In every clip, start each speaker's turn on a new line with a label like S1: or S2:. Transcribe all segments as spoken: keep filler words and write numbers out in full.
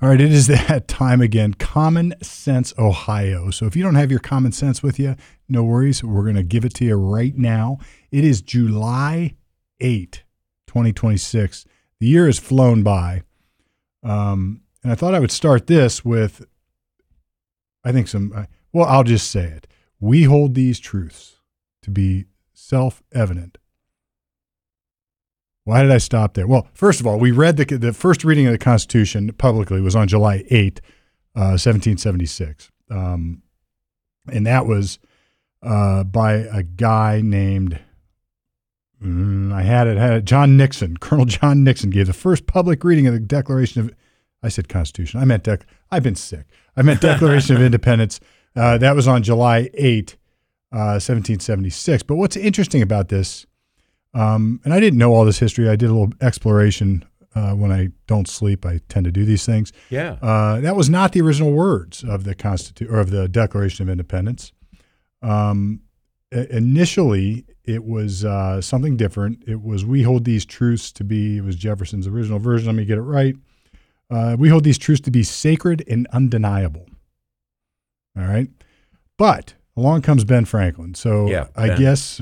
S1: All right, it is that time again. Common Sense Ohio. So if you don't have your common sense with you, no worries. We're going to give it to you right now. It is July eighth, twenty twenty-six. The year has flown by. Um, and I thought I would start this with, I think some, well, I'll just say it. We hold these truths to be self-evident. Why did I stop there? Well, first of all, we read the the first reading of the Constitution publicly was on July eighth, uh, seventeen seventy-six. Um, and that was uh, by a guy named, mm, I had it, had it, John Nixon. Colonel John Nixon gave the first public reading of the Declaration of, I said Constitution. I meant, dec, I've been sick. I meant Declaration of Independence. Uh, that was on July eighth, uh, seventeen seventy-six. But what's interesting about this, Um, and I didn't know all this history. I did a little exploration uh, when I don't sleep. I tend to do these things.
S2: Yeah.
S1: Uh, that was not the original words of the Constitution or of the Declaration of Independence. Um, initially, it was uh, something different. It was, we hold these truths to be, it was Jefferson's original version. Let me get it right. Uh, we hold these truths to be sacred and undeniable. All right. But along comes Ben Franklin. So
S2: yeah,
S1: I
S2: Ben.
S1: guess...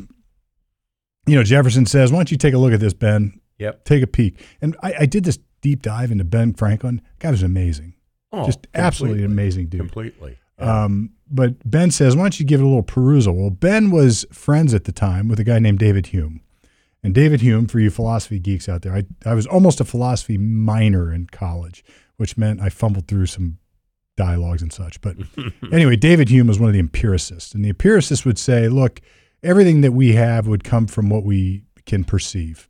S1: You know, Jefferson says, why don't you take a look at this, Ben?
S2: Yep.
S1: Take a peek. And I, I did this deep dive into Ben Franklin. The guy was amazing.
S2: Oh,
S1: Just
S2: completely.
S1: absolutely amazing dude.
S2: Completely. Yeah.
S1: Um, but Ben says, why don't you give it a little perusal? Well, Ben was friends at the time with a guy named David Hume. And David Hume, for you philosophy geeks out there, I, I was almost a philosophy minor in college, which meant I fumbled through some dialogues and such. But anyway, David Hume was one of the empiricists. And the empiricists would say, look, everything that we have would come from what we can perceive,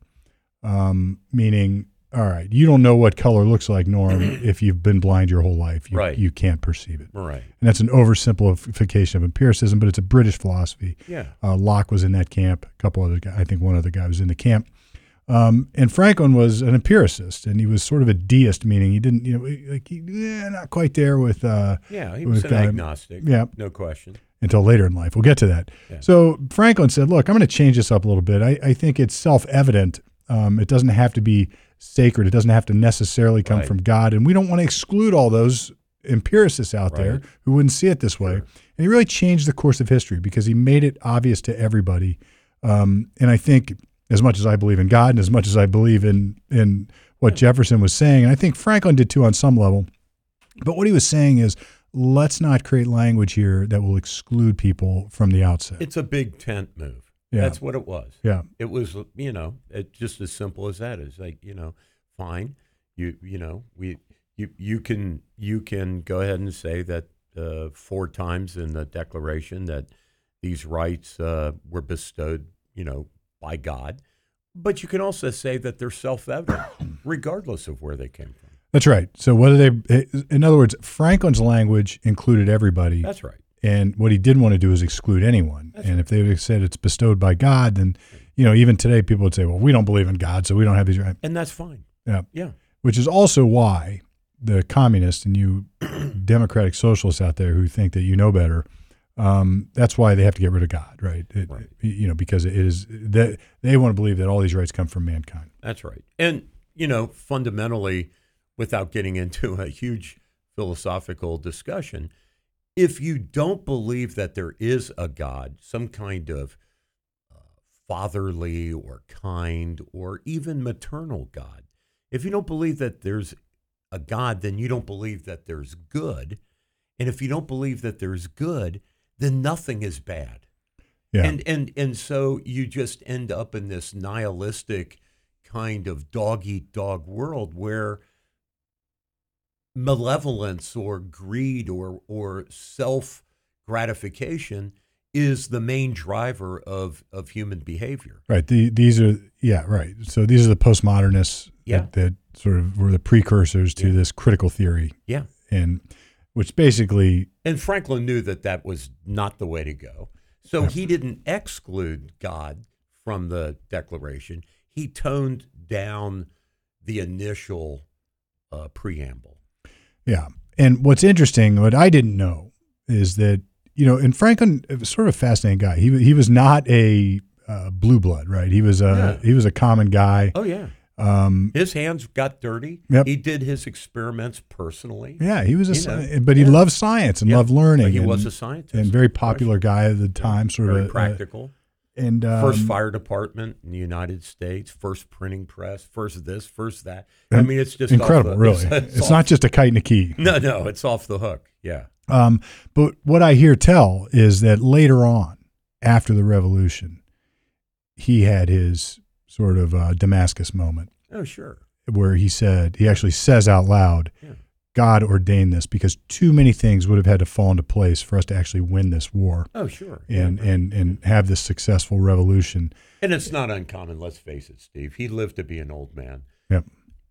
S1: um, meaning, all right, you don't know what color looks like, Norm, if you've been blind your whole life. You,
S2: right.
S1: you can't perceive it.
S2: Right.
S1: And that's an oversimplification of empiricism, but it's a British philosophy.
S2: Yeah.
S1: Uh, Locke was in that camp. A couple other guys, I think one other guy was in the camp. Um, and Franklin was an empiricist, and he was sort of a deist, meaning he didn't, you know, like he, eh, not quite there with. Uh,
S2: yeah, he was
S1: with,
S2: an
S1: uh,
S2: agnostic.
S1: Yeah.
S2: No question.
S1: Until later in life. We'll get to that.
S2: Yeah.
S1: So Franklin said, look, I'm going to change this up a little bit. I, I think it's self-evident. Um, it doesn't have to be sacred. It doesn't have to necessarily come
S2: right.
S1: from God. And we don't want to exclude all those empiricists out
S2: right.
S1: there who wouldn't see it this way.
S2: Sure.
S1: And he really changed the course of history because he made it obvious to everybody. Um, and I think as much as I believe in God and as much as I believe in, in what
S2: yeah.
S1: Jefferson was saying, and I think Franklin did too on some level, but what he was saying is, let's not create language here that will exclude people from the outset.
S2: It's a big tent move.
S1: Yeah.
S2: That's what it was.
S1: Yeah.
S2: It was, you know, it just as simple as that. It's like, you know, fine. You, you know, we, you, you can, you can go ahead and say that uh, four times in the Declaration that these rights uh, were bestowed, you know, by God. But you can also say that they're self-evident, regardless of where they came from.
S1: That's right. So whether they, in other words, Franklin's language included everybody.
S2: That's right.
S1: And what he didn't want to do is exclude anyone.
S2: That's
S1: and
S2: right.
S1: if they would have said it's bestowed by God, then, you know, even today people would say, well, we don't believe in God, so we don't have these rights.
S2: And that's fine.
S1: Yeah.
S2: Yeah.
S1: Which is also why the communists and you democratic socialists out there who think that you know better, um, that's why they have to get rid of God, right? It,
S2: Right.
S1: You know, because it is that they want to believe that all these rights come from mankind.
S2: That's right. And, you know, fundamentally, without getting into a huge philosophical discussion, if you don't believe that there is a God, some kind of uh, fatherly or kind or even maternal God, if you don't believe that there's a God, then you don't believe that there's good. And if you don't believe that there's good, then nothing is bad.
S1: Yeah.
S2: And and and so you just end up in this nihilistic kind of dog-eat-dog world where malevolence or greed or or self-gratification is the main driver of, of human behavior.
S1: Right. The, these are, yeah, right. So these are the postmodernists
S2: Yeah.
S1: that, that sort of were the precursors to
S2: Yeah.
S1: this critical theory.
S2: Yeah.
S1: And which basically,
S2: And Franklin knew that that was not the way to go. So
S1: Yeah.
S2: he didn't exclude God from the Declaration. He toned down the initial uh, preamble.
S1: yeah. And what's interesting, what I didn't know is that, you know, and Franklin was sort of a fascinating guy. He he was not a uh, blue blood, right? He was a
S2: Yeah.
S1: he was a common guy.
S2: Oh, yeah.
S1: Um,
S2: his hands got dirty.
S1: Yep.
S2: He did his experiments personally.
S1: Yeah, he was a,
S2: You
S1: sci-
S2: know,
S1: but he
S2: yeah.
S1: loved science and
S2: Yeah.
S1: loved learning.
S2: He
S1: and,
S2: was a scientist.
S1: and very popular guy at the time. Sort
S2: Very
S1: of a,
S2: practical.
S1: Uh, and um,
S2: First fire department in the United States, first printing press, first this, first that. I mean, it's just
S1: incredible,
S2: off the,
S1: really.
S2: It's,
S1: It's,
S2: it's
S1: not
S2: off,
S1: just a kite and a key.
S2: no, no, it's off the hook. Yeah.
S1: Um, but what I hear tell is that later on, after the revolution, he had his sort of uh, Damascus moment
S2: Oh, sure.
S1: where he said, he actually says out loud,
S2: Yeah.
S1: God ordained this because too many things would have had to fall into place for us to actually win this war
S2: Oh, sure.
S1: and,
S2: yeah.
S1: and, and have this successful revolution.
S2: And it's not uncommon, let's face it, Steve. He lived to be an old man.
S1: Yep.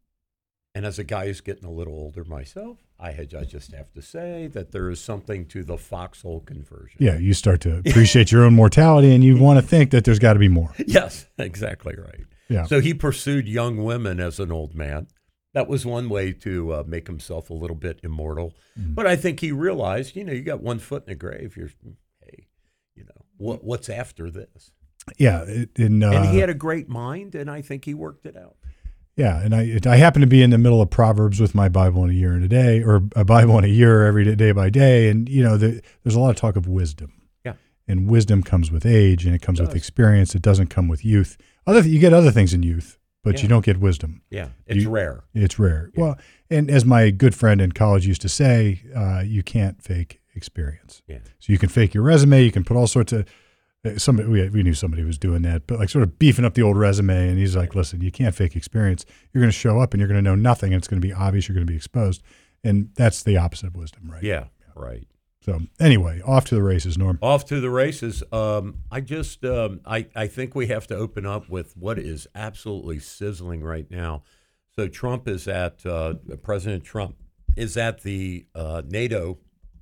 S2: And as a guy who's getting a little older myself, I had I just have to say that there is something to the foxhole conversion.
S1: Yeah, you start to appreciate your own mortality and you want to think that there's got to be more.
S2: Yes, exactly right.
S1: Yeah.
S2: So he pursued young women as an old man. That was one way to uh, make himself a little bit immortal.
S1: Mm.
S2: But I think he realized, you know, you got one foot in the grave. You're, hey, you know, what what's after this?
S1: Yeah. it- In, uh,
S2: And he had a great mind, and I think he worked it out.
S1: Yeah, and I it, I happen to be in the middle of Proverbs with my Bible in a year and a day, or a Bible in a year every day, day by day, and you know the, there's a lot of talk of wisdom.
S2: Yeah.
S1: And wisdom comes with age, and it comes
S2: It
S1: with
S2: does.
S1: experience. It doesn't come with youth. Other you get other things in youth, but
S2: Yeah.
S1: you don't get wisdom.
S2: Yeah, it's
S1: You-
S2: rare.
S1: It's rare.
S2: Yeah.
S1: Well, and as my good friend in college used to say, uh, you can't fake experience.
S2: Yeah.
S1: So you can fake your resume. You can put all sorts of uh, somebody. We, we knew somebody was doing that, but like sort of beefing up the old resume. And he's like, "Listen, you can't fake experience. You're going to show up and you're going to know nothing, and it's going to be obvious. You're going to be exposed, and that's the opposite of wisdom, right?"
S2: Yeah, right.
S1: So anyway, off to the races, Norm.
S2: Off to the races. Um, I just, um, I, I think we have to open up with what is absolutely sizzling right now. So Trump is at, uh, President Trump is at the uh, NATO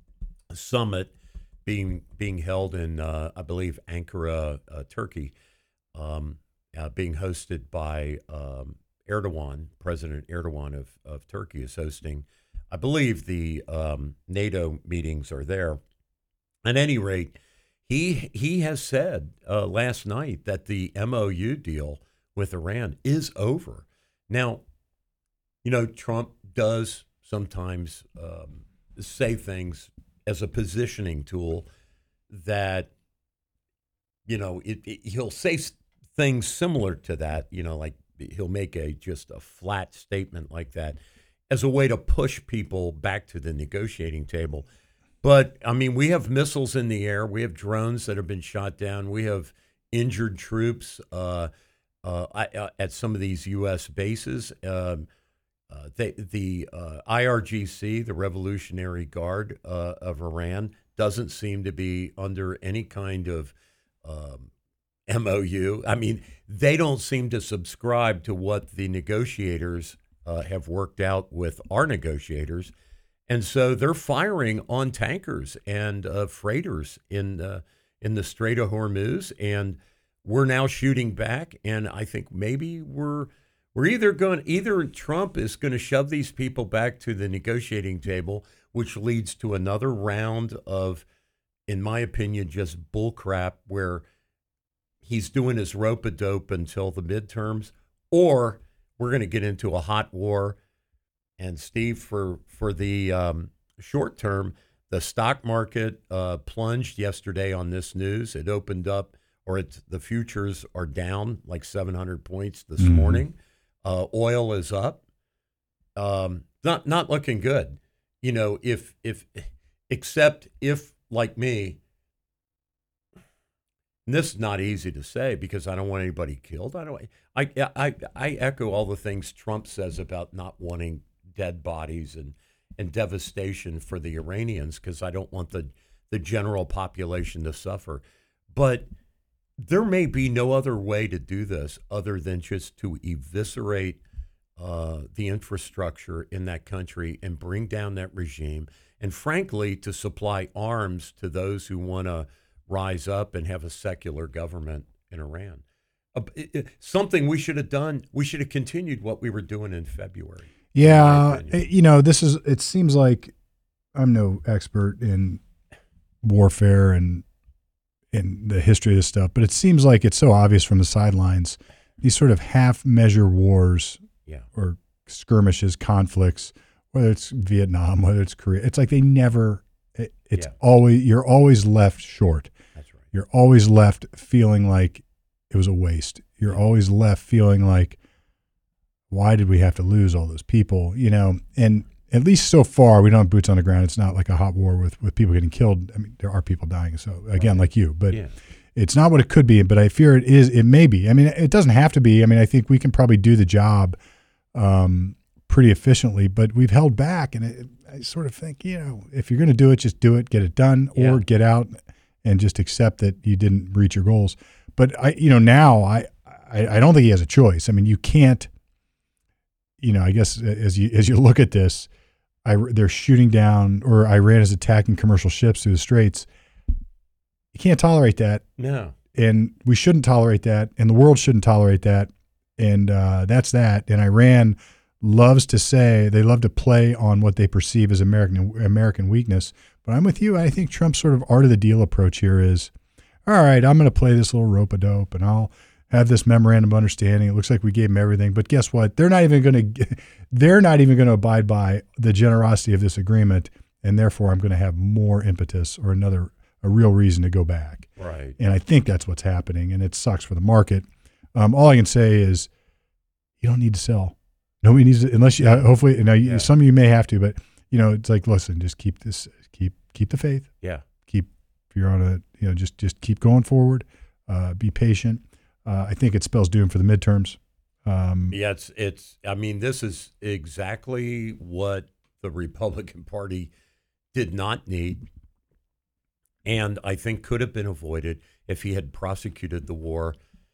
S2: summit being being held in, uh, I believe, Ankara, uh, Turkey, um, uh, being hosted by um, Erdogan. President Erdogan of, of Turkey is hosting. I believe the um, NATO meetings are there. At any rate, he he has said uh, last night that the M O U deal with Iran is over. Now, you know, Trump does sometimes um, say things as a positioning tool that, you know, it, it, he'll say s- things similar to that, you know, like he'll make a just a flat statement like that as a way to push people back to the negotiating table. But, I mean, we have missiles in the air. We have drones that have been shot down. We have injured troops uh, uh, I- at some of these U S bases. Um, uh, they, the uh, I R G C, the Revolutionary Guard uh, of Iran, doesn't seem to be under any kind of um, M O U. I mean, they don't seem to subscribe to what the negotiators uh, have worked out with our negotiators. And so they're firing on tankers and uh, freighters in uh, in the Strait of Hormuz, and we're now shooting back. And I think maybe we're we're either going either Trump is going to shove these people back to the negotiating table, which leads to another round of, in my opinion, just bull crap where he's doing his rope-a-dope until the midterms, or we're going to get into a hot war. And Steve, for for the um, short term, the stock market uh, plunged yesterday on this news. It opened up, or it's, the futures are down like seven hundred points this
S1: Mhm.
S2: morning. Uh, oil is up. Um, not not looking good. You know, if if except if like me, and this is not easy to say because I don't want anybody killed. I don't. I I I echo all the things Trump says about not wanting dead bodies and, and devastation for the Iranians because I don't want the, the general population to suffer. But there may be no other way to do this other than just to eviscerate uh, the infrastructure in that country and bring down that regime. And frankly, to supply arms to those who want to rise up and have a secular government in Iran. Uh, it, it, something we should have done, we should have continued what we were doing in February.
S1: Yeah, you know, this is. It seems like I'm no expert in warfare and in the history of this stuff, but it seems like it's so obvious from the sidelines these sort of half-measure wars
S2: Yeah.
S1: or skirmishes, conflicts, whether it's Vietnam, whether it's Korea, it's like they never, it, it's
S2: Yeah.
S1: always, you're always left short.
S2: That's right.
S1: You're always left feeling like it was a waste. You're always left feeling like, why did we have to lose all those people? You know, and at least so far, we don't have boots on the ground. It's not like a hot war with, with people getting killed. I mean, there are people dying. So again,
S2: Right.
S1: like you, but
S2: Yeah.
S1: it's not what it could be, but I fear it is, it may be. I mean, it doesn't have to be. I mean, I think we can probably do the job um, pretty efficiently, but we've held back. And it, I sort of think, you know, if you're going to do it, just do it, get it done, or
S2: Yeah.
S1: get out and just accept that you didn't reach your goals. But I, you know, now I, I, I don't think he has a choice. I mean, you can't, you know, I guess as you, as you look at this, I, they're shooting down, or Iran is attacking commercial ships through the Straits. You can't tolerate that.
S2: No.
S1: And we shouldn't tolerate that, and the world shouldn't tolerate that, and uh, that's that. And Iran loves to say, they love to play on what they perceive as American American weakness. But I'm with you. I think Trump's sort of art of the deal approach here is, all right, I'm going to play this little rope-a-dope, and I'll have this memorandum of understanding. It looks like we gave them everything, but guess what? They're not even going to they're not even going to abide by the generosity of this agreement, and therefore I'm going to have more impetus or another a real reason to go back.
S2: Right.
S1: And I think that's what's happening, and it sucks for the market. Um, all I can say is you don't need to sell. Nobody needs to, unless you, uh, hopefully, now you,
S2: Yeah.
S1: some of you may have to, but you know, it's like, listen, just keep this, keep, keep the faith.
S2: Yeah.
S1: Keep, if you're on a, you know, just, just keep going forward, uh, be patient. Uh, I think it spells doom for the midterms. Um,
S2: Yeah, it's it's. I mean, this is exactly what the Republican Party did not need, and I think could have been avoided if he had prosecuted the war.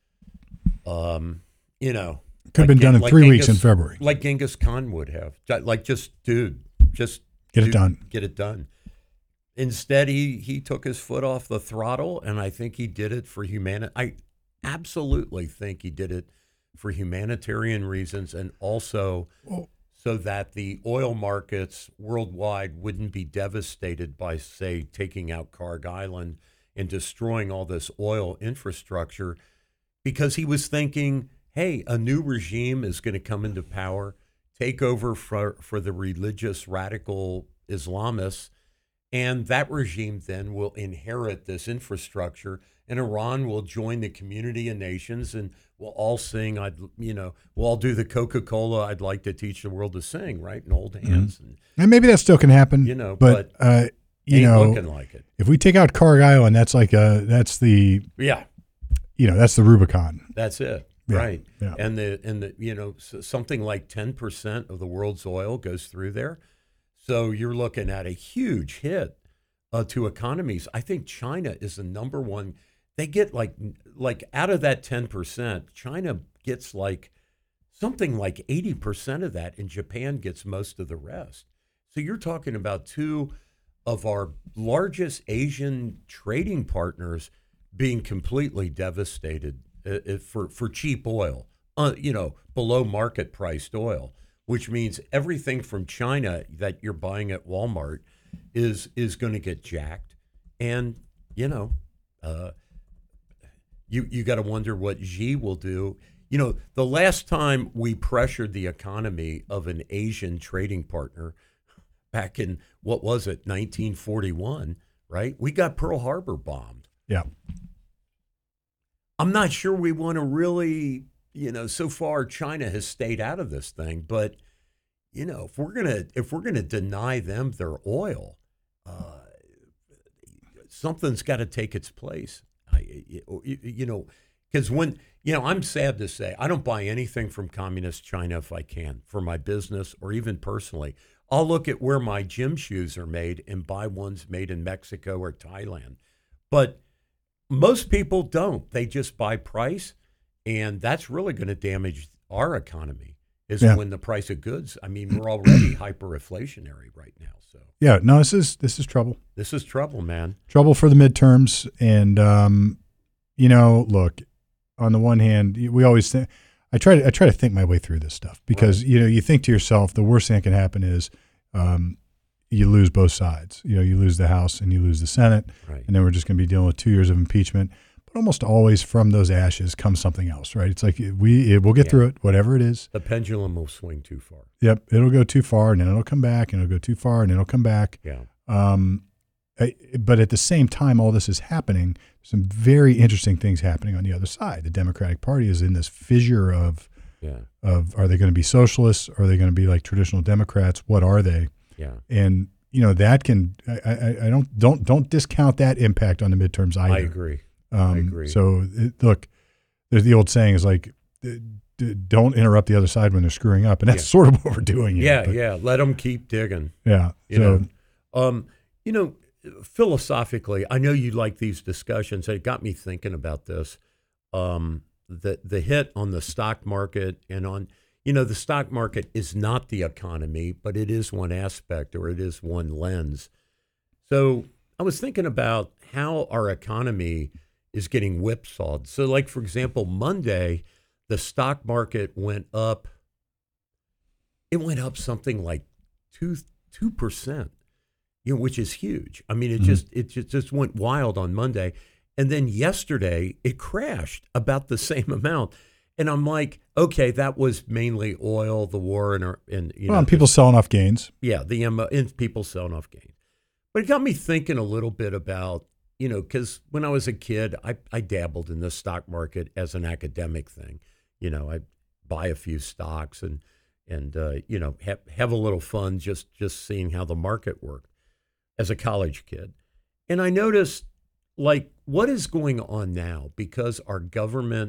S2: Um, you know,
S1: could have
S2: like
S1: been done
S2: Gen-
S1: in
S2: like
S1: three weeks in
S2: Genghis-
S1: February.
S2: like Genghis Khan would have. Ju- Like, just dude, just
S1: Get it
S2: dude,
S1: done.
S2: Get it done. Instead, he he took his foot off the throttle, and I think he did it for humanity. I absolutely think he did it for humanitarian reasons, and also
S1: Well,
S2: so that the oil markets worldwide wouldn't be devastated by, say, taking out Carg Island and destroying all this oil infrastructure, because he was thinking, hey, a new regime is going to come into power, take over for, for the religious radical Islamists, and that regime then will inherit this infrastructure, and Iran will join the community of nations, and we'll all sing. I'd, you know, we'll all do the Coca-Cola "I'd like to teach the world to sing," right? And hold hands, and
S1: and maybe that still can happen,
S2: You know,
S1: but, uh, you
S2: ain't
S1: know,
S2: looking like it.
S1: if we take out Carg Island, that's like a, that's the,
S2: Yeah,
S1: you know, that's the Rubicon.
S2: that's it,
S1: Yeah,
S2: right?
S1: yeah.
S2: And the and the you know s something like ten percent of the world's oil goes through there, so you're looking at a huge hit uh, to economies. I think China is the number one. They get like like out of that ten percent, China gets like something like eighty percent of that, and Japan gets most of the rest. So you're talking about two of our largest Asian trading partners being completely devastated uh, uh, for for cheap oil, uh, you know, below market priced oil, which means everything from China that you're buying at Walmart is is going to get jacked, and you know. Uh, You you got to wonder what Xi will do. You know, the last time we pressured the economy of an Asian trading partner back in, what was it, nineteen forty-one, right? We got Pearl Harbor bombed.
S1: Yeah.
S2: I'm not sure we want to really, you know, so far China has stayed out of this thing, but you know, if we're going to if we're going to deny them their oil, uh, something's got to take its place. I, you, you know, because when, you know, I'm sad to say, I don't buy anything from communist China if I can, for my business or even personally. I'll look at where my gym shoes are made and buy ones made in Mexico or Thailand. But most people don't. They just buy price, and that's really going to damage our economy, is
S1: Yeah.
S2: when the price of goods, I mean, we're already hyperinflationary right now. So
S1: Yeah. No, this is, this is trouble.
S2: this is trouble, man.
S1: Trouble for the midterms. And, um, you know, look, on the one hand, we always think, I try to, I try to think my way through this stuff because,
S2: Right.
S1: you know, you think to yourself, the worst thing that can happen is, um, you lose both sides. You know, you lose the House and you lose the Senate,
S2: Right.
S1: and then we're just going to be dealing with two years of impeachment. But almost always from those ashes comes something else, right? It's like we it, we'll get
S2: Yeah.
S1: through it, whatever it is.
S2: The pendulum will swing too far.
S1: Yep, it'll go too far, and then it'll come back, and it'll go too far, and then it'll come back.
S2: Yeah.
S1: Um, I, but at the same time, all this is happening. Some very interesting things happening on the other side. The Democratic Party is in this fissure of
S2: Yeah.
S1: of are they going to be socialists? Are they going to be like traditional Democrats? What are they?
S2: Yeah.
S1: And you know that can I, I, I don't don't don't discount that impact on the midterms either.
S2: I agree.
S1: Um,
S2: I agree.
S1: So it, look, there's the old saying is like, d- d- don't interrupt the other side when they're screwing up, and that's
S2: Yeah.
S1: sort of what we're doing. Here,
S2: Yeah,
S1: but,
S2: yeah. Let them keep digging.
S1: yeah.
S2: You
S1: so
S2: know, um, you know, philosophically, I know you like these discussions. It got me thinking about this. Um, the the hit on the stock market and on, you know, the stock market is not the economy, but it is one aspect or it is one lens. So I was thinking about how our economy is getting whipsawed. So, like for example, Monday, the stock market went up. It went up something like two two percent. You know, which is huge. I mean, it
S1: Mhm.
S2: just it just, just went wild on Monday, and then yesterday it crashed about the same amount. And I'm like, okay, that was mainly oil, the war, and and you
S1: well,
S2: know,
S1: and people selling off gains.
S2: yeah, the M O, and people selling off gains. But it got me thinking a little bit about, you know, because when I was a kid, I I dabbled in the stock market as an academic thing. You know, I buy a few stocks and and uh, you know have have a little fun just just seeing how the market worked as a college kid. And I noticed, like, what is going on now because our government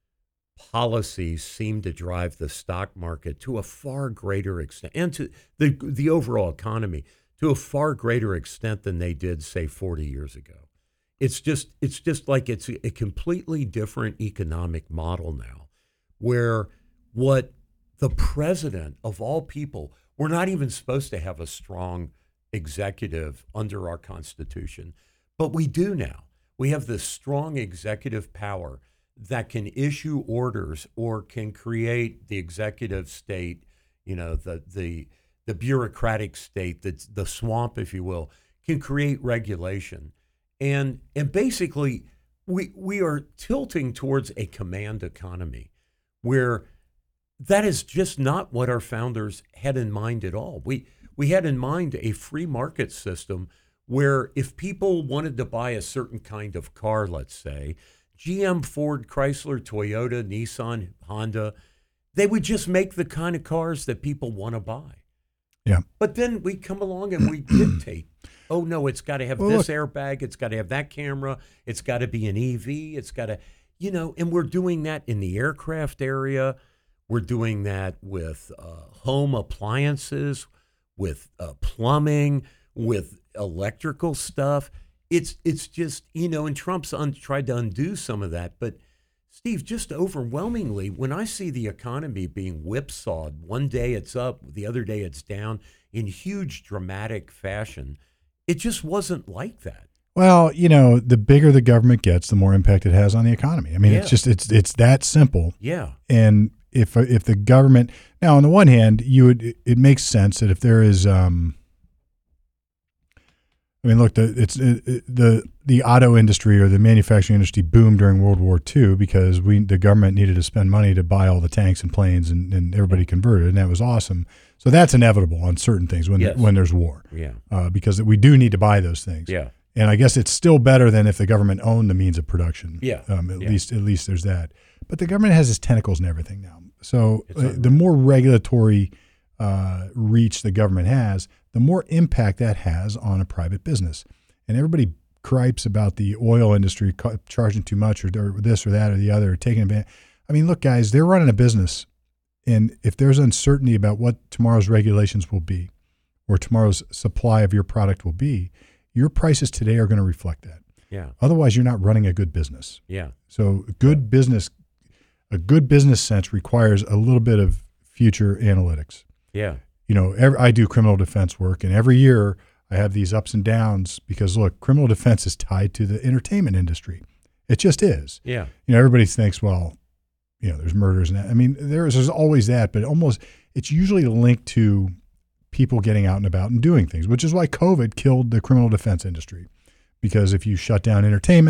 S2: policies seem to drive the stock market to a far greater extent and to the, the overall economy to a far greater extent than they did, say, forty years ago. It's just, it's just like it's a, a completely different economic model now where what the president of all people, we're not even supposed to have a strong executive under our Constitution, but we do now. We have this strong executive power that can issue orders or can create the executive state, you know, the the the bureaucratic state, the the swamp, if you will, can create regulation. And and basically we we are tilting towards a command economy where that is just not what our founders had in mind at all. We We had in mind a free market system where if people wanted to buy a certain kind of car, let's say, G M, Ford, Chrysler, Toyota, Nissan, Honda, they would just make the kind of cars that people want to buy.
S1: Yeah.
S2: But then we come along and we dictate, oh, no, it's got to have
S1: Well,
S2: this
S1: look-
S2: airbag. It's got to have that camera. It's got to be an E V. It's got to, you know, and we're doing that in the aircraft area. We're doing that with uh, home appliances, with uh, plumbing, with electrical stuff. It's it's just, you know, and Trump's un- tried to undo some of that. But, Steve, just overwhelmingly, when I see the economy being whipsawed, one day it's up, the other day it's down in huge dramatic fashion, it just wasn't like that.
S1: Well, you know, the bigger the government gets, the more impact it has on the economy. I mean,
S2: Yeah.
S1: it's just it's it's that simple.
S2: Yeah.
S1: And if if the government now, on the one hand, you would it, it makes sense that if there is, um, I mean, look, the it's it, it, the the auto industry or the manufacturing industry boomed during World War Two because we the government needed to spend money to buy all the tanks and planes, and, and everybody converted, and that was awesome. So that's inevitable on certain things when
S2: Yes.
S1: when there's war,
S2: Yeah.
S1: uh, because we do need to buy those things.
S2: Yeah.
S1: And I guess it's still better than if the government owned the means of production.
S2: Yeah.
S1: Um, at
S2: Yeah.
S1: least, at least there's that. But the government has its tentacles and everything now. So
S2: It's
S1: uh,
S2: unreal.
S1: the more regulatory uh, reach the government has, the more impact that has on a private business. And everybody gripes about the oil industry ca- charging too much, or, or this or that or the other, or taking advantage. I mean, look, guys, they're running a business, and if there's uncertainty about what tomorrow's regulations will be, or tomorrow's supply of your product will be, your prices today are going to reflect that.
S2: Yeah.
S1: Otherwise, you're not running a good business.
S2: Yeah.
S1: So good business, a good business sense requires a little bit of future analytics.
S2: Yeah.
S1: You know, every, I do criminal defense work, and every year I have these ups and downs because, look, criminal defense is tied to the entertainment industry. It just is.
S2: Yeah.
S1: You know, everybody thinks, well, you know, there's murders and that. I mean, there's there's always that, but almost it's usually linked to people getting out and about and doing things, which is why COVID killed the criminal defense industry. Because if you shut down entertainment,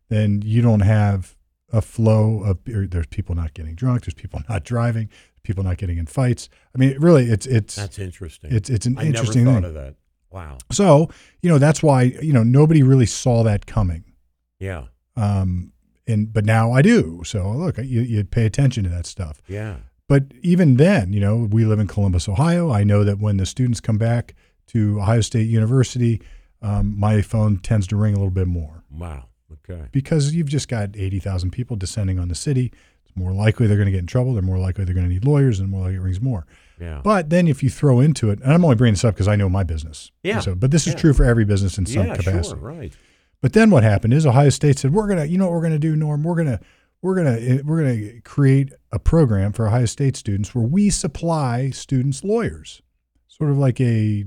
S1: then you don't have a flow of, there's people not getting drunk, there's people not driving, people not getting in fights. I mean, really, it's it's
S2: That's interesting.
S1: It's it's an
S2: I
S1: interesting
S2: never thought
S1: thing.
S2: of that. Wow.
S1: So, you know, that's why, you know, nobody really saw that coming.
S2: Yeah.
S1: Um, and but now I do. So look, you, you pay attention to that stuff.
S2: Yeah.
S1: But even then, you know, we live in Columbus, Ohio. I know that when the students come back to Ohio State University, um, my phone tends to ring a little bit more.
S2: Wow. Okay.
S1: Because you've just got eighty thousand people descending on the city. It's more likely they're going to get in trouble. They're more likely they're going to need lawyers, and more likely it rings more.
S2: Yeah.
S1: But then if you throw into it, and I'm only bringing this up because I know my business.
S2: Yeah.
S1: So, but this is
S2: Yeah.
S1: true for every business in some
S2: yeah,
S1: capacity.
S2: sure, right.
S1: But then what happened is Ohio State said, we're going to, you know what we're going to do, Norm? We're going to, we're going to, we're going to create a program for Ohio State students where we supply students lawyers, sort of like a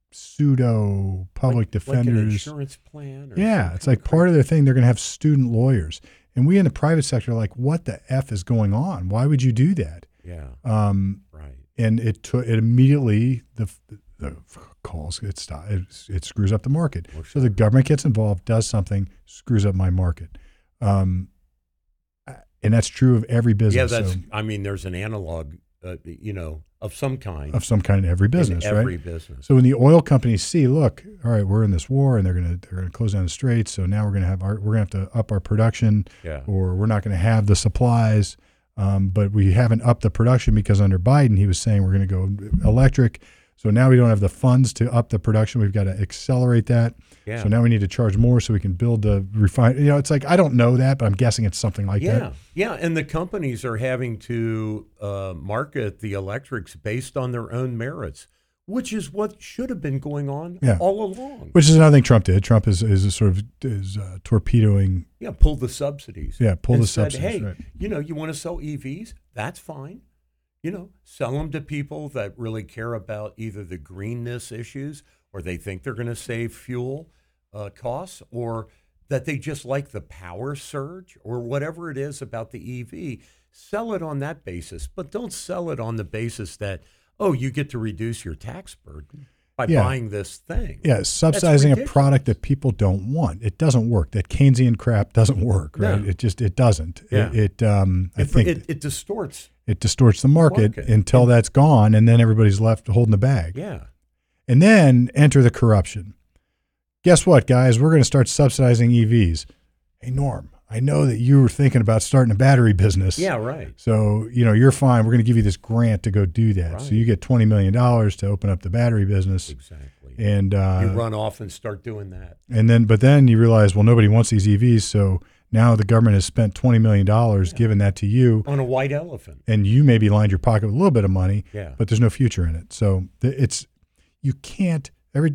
S1: pseudo public
S2: like,
S1: defenders.
S2: Like an insurance plan? Or
S1: Yeah, it's like part of their thing. They're going to have student lawyers. And we in the private sector are like, what the F is going on? Why would you do that?
S2: Yeah.
S1: Um,
S2: right.
S1: And it took it immediately, the, the calls, it, stop, it, it screws up the market.
S2: Well,
S1: So
S2: sure.
S1: the government gets involved, does something, screws up my market. Um, and that's true of every business.
S2: Yeah, that's.
S1: So,
S2: I mean, there's an analog, uh, you know, of some kind
S1: of some kind in every business,
S2: in every
S1: right?
S2: business.
S1: So when the oil companies see, look, all right, we're in this war, and they're gonna they're gonna close down the straits, so now we're gonna have our we're gonna have to up our production,
S2: Yeah.
S1: or we're not gonna have the supplies. Um, but we haven't upped the production because under Biden he was saying we're gonna go electric. So now we don't have the funds to up the production. We've got to accelerate that.
S2: Yeah.
S1: So now we need to charge more so we can build the refine. You know, it's like I don't know that, but I'm guessing it's something like
S2: Yeah,
S1: that.
S2: yeah, and the companies are having to uh, market the electrics based on their own merits, which is what should have been going on
S1: Yeah.
S2: all along.
S1: Which is another thing Trump did. Trump is is a sort of is uh, torpedoing.
S2: Yeah, pull the subsidies.
S1: Yeah, pull
S2: and
S1: the
S2: said,
S1: subsidies.
S2: Hey,
S1: Right.
S2: you know, you want to sell E Vs? That's fine. You know, sell them to people that really care about either the greenness issues, or they think they're going to save fuel uh, costs, or that they just like the power surge, or whatever it is about the E V. Sell it on that basis, but don't sell it on the basis that, oh, you get to reduce your tax burden by
S1: Yeah.
S2: buying this thing.
S1: Yeah, subsidizing a
S2: ridiculous.
S1: product that people don't want. It doesn't work. That Keynesian crap doesn't work, right?
S2: No.
S1: It just it doesn't.
S2: Yeah.
S1: It, it um I
S2: It,
S1: think
S2: it,
S1: it,
S2: it distorts.
S1: distorts the market,
S2: market.
S1: until that's gone, and then everybody's left holding the bag.
S2: Yeah.
S1: And then enter the corruption. Guess what, guys? We're going to start subsidizing E Vs. Hey, Norm, I know that you were thinking about starting a battery business.
S2: Yeah, right.
S1: So, you know, you're fine. We're going to give you this grant to go do that.
S2: Right.
S1: So you get twenty million dollars to open up the battery business.
S2: Exactly.
S1: And uh,
S2: you run off and start doing that.
S1: and then, but then you realize, well, nobody wants these E Vs. So now the government has spent twenty million dollars
S2: Yeah.
S1: giving that to you.
S2: On a white elephant.
S1: And you maybe lined your pocket with a little bit of money,
S2: Yeah.
S1: but there's no future in it. So th- it's, you can't, every,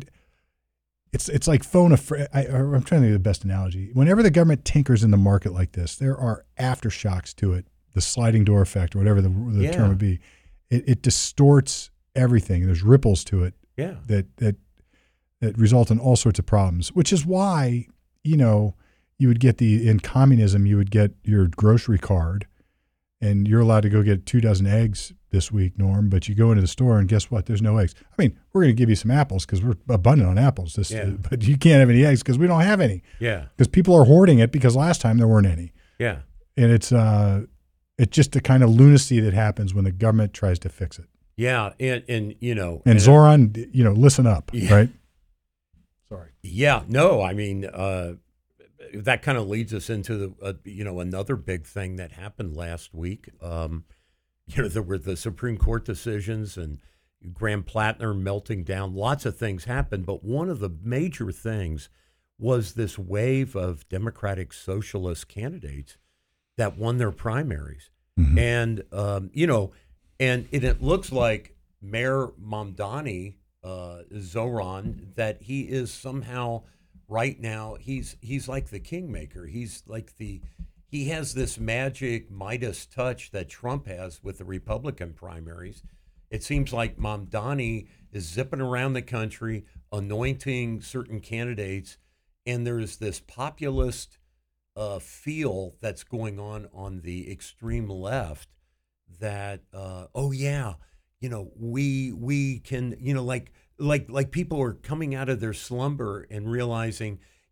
S1: it's it's like phone a friend. I'm trying to do the best analogy. Whenever the government tinkers in the market like this, there are aftershocks to it, the sliding door effect, or whatever the, the
S2: Yeah.
S1: term would be. It, it distorts everything. There's ripples to it
S2: Yeah.
S1: that that that result in all sorts of problems. Which is why, you know, you would get the in communism, you would get your grocery card, and you're allowed to go get two dozen eggs this week, Norm. But you go into the store and guess what? There's no eggs. I mean, we're going to give you some apples because we're abundant on apples. This,
S2: Yeah.
S1: but you can't have any eggs because we don't have any.
S2: Yeah.
S1: Because people are hoarding it because last time there weren't any.
S2: Yeah.
S1: And it's uh, it's just the kind of lunacy that happens when the government tries to fix it.
S2: Yeah. And, and you know.
S1: And
S2: and,
S1: Zoran, you know, listen up,
S2: Yeah.
S1: right? Sorry.
S2: Yeah. No, I mean, uh, that kind of leads us into the, uh, you know, another big thing that happened last week. Um, you know, there were the Supreme Court decisions and Graham Plattner melting down. Lots of things happened, but one of the major things was this wave of Democratic Socialist candidates that won their primaries.
S1: Mhm.
S2: And, um, you know, and it, it looks like Mayor Mamdani, uh, Zoran, that he is somehow right now, he's he's like the kingmaker. He's like the, he has this magic Midas touch that Trump has with the Republican primaries. It seems like Mamdani is zipping around the country, anointing certain candidates, and there's this populist uh, feel that's going on on the extreme left that, uh, oh yeah, you know, we we can, you know, like like like people are coming out of their slumber and realizing,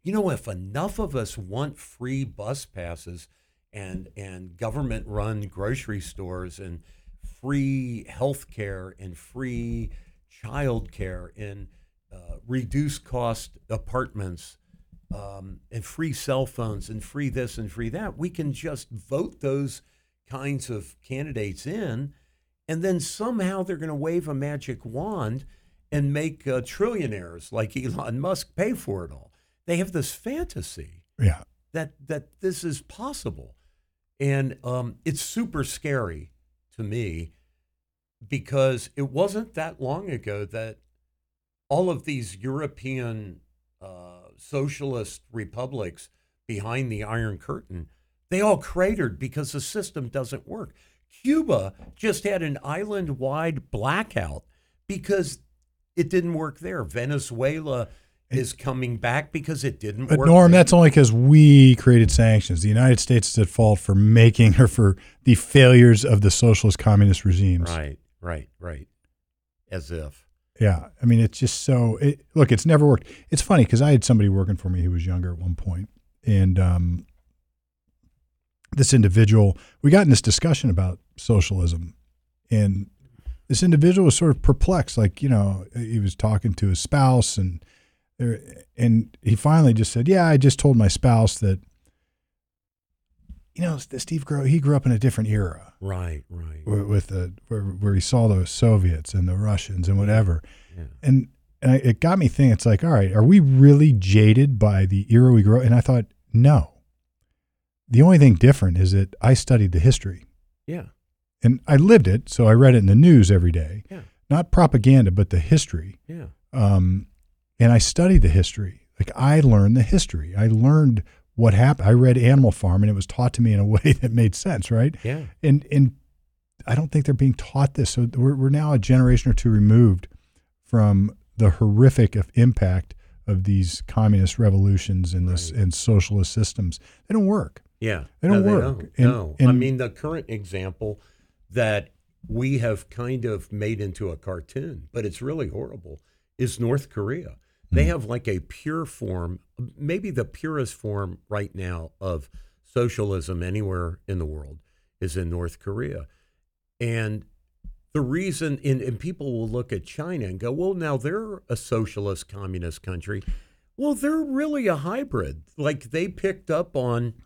S2: you know, if enough of us want free bus passes and and government run grocery stores and free health care and free child care and uh, reduced cost apartments um, and free cell phones and free this and free that, we can just vote those kinds of candidates in, and then somehow they're going to wave a magic wand and make uh, trillionaires like Elon Musk pay for it all. They have this fantasy
S1: Yeah.
S2: that that this is possible, and um, it's super scary to me because it wasn't that long ago that all of these European uh, socialist republics behind the Iron Curtain, they all cratered because the system doesn't work. Cuba just had an island-wide blackout because it didn't work there. Venezuela is coming back because it didn't
S1: But
S2: work.
S1: Norm,
S2: there.
S1: that's only because we created sanctions. The United States is at fault for making or for the failures of the socialist communist regimes.
S2: Right, right, right. As if.
S1: Yeah. I mean, it's just so, it, look, it's never worked. It's funny because I had somebody working for me who was younger at one point, and um, this individual, we got in this discussion about socialism, and this individual was sort of perplexed. Like, you know, he was talking to his spouse, and and he finally just said, yeah, I just told my spouse that, you know, Steve grew, he grew up in a different era.
S2: Right, right.
S1: With the, where, where he saw the Soviets and the Russians and whatever.
S2: Yeah.
S1: And, and I, it got me thinking, it's like, all right, are we really jaded by the era we grew up? And I thought, no. The only thing different is that I studied the history.
S2: Yeah.
S1: And I lived it, so I read it in the news every day.
S2: Yeah.
S1: Not propaganda, but the history.
S2: Yeah.
S1: Um, and I studied the history. Like, I learned the history. I learned what happened. I read Animal Farm, and it was taught to me in a way that made sense, right?
S2: Yeah.
S1: And and I don't think they're being taught this. So we're we're now a generation or two removed from the horrific of impact of these communist revolutions and this
S2: Right.
S1: and socialist systems. They don't work.
S2: Yeah.
S1: They don't
S2: no,
S1: work.
S2: They don't.
S1: And-
S2: no. I
S1: and-
S2: mean, the current example that we have kind of made into a cartoon, but it's really horrible, is North Korea. They have like a pure form, maybe the purest form right now of socialism anywhere in the world is in North Korea. And the reason, and, and people will look at China and go, well, now they're a socialist communist country. Well, they're really a hybrid. Like, they picked up on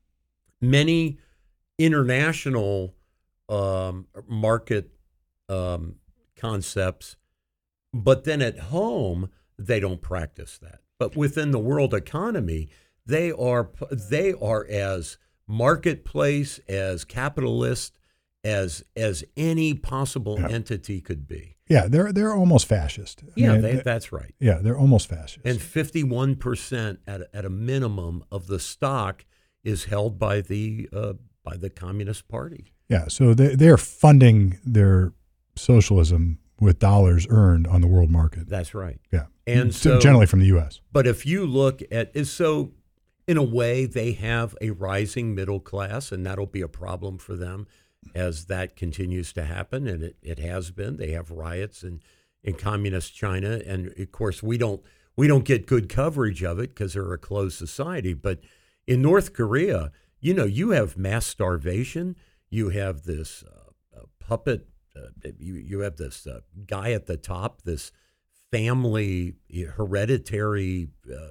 S2: many international um, market um, concepts, but then at home, they don't practice that. But within the world economy, they are they are as marketplace, as capitalist, as as any possible
S1: Yeah.
S2: entity could be.
S1: Yeah, they're they're almost fascist. I
S2: Yeah,
S1: mean,
S2: they,
S1: they-
S2: that's right.
S1: yeah, they're almost fascist.
S2: And fifty-one percent at a- at a minimum of the stock is held by the uh, by the Communist Party.
S1: yeah, so they they're funding their socialism with dollars earned on the world market.
S2: That's right.
S1: Yeah,
S2: And
S1: So
S2: so
S1: generally from the U S.
S2: But if you look at is so, in a way, they have a rising middle class, and that'll be a problem for them as that continues to happen, and it, it has been. They have riots in, in communist China, and of course we don't we don't get good coverage of it because they're a closed society. But in North Korea, you know, you have mass starvation. You have this uh, uh, puppet. Uh, you you have this uh, guy at the top. This family hereditary, uh,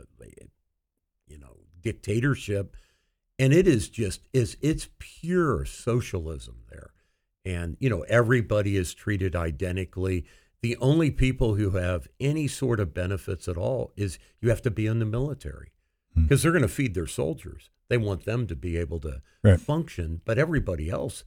S2: you know, dictatorship, and it is just is it's pure socialism there, and you know everybody is treated identically. The only people who have any sort of benefits at all is you have to be in the military because they're going to feed their soldiers. They want them to be able to
S1: Right.
S2: function, but everybody else,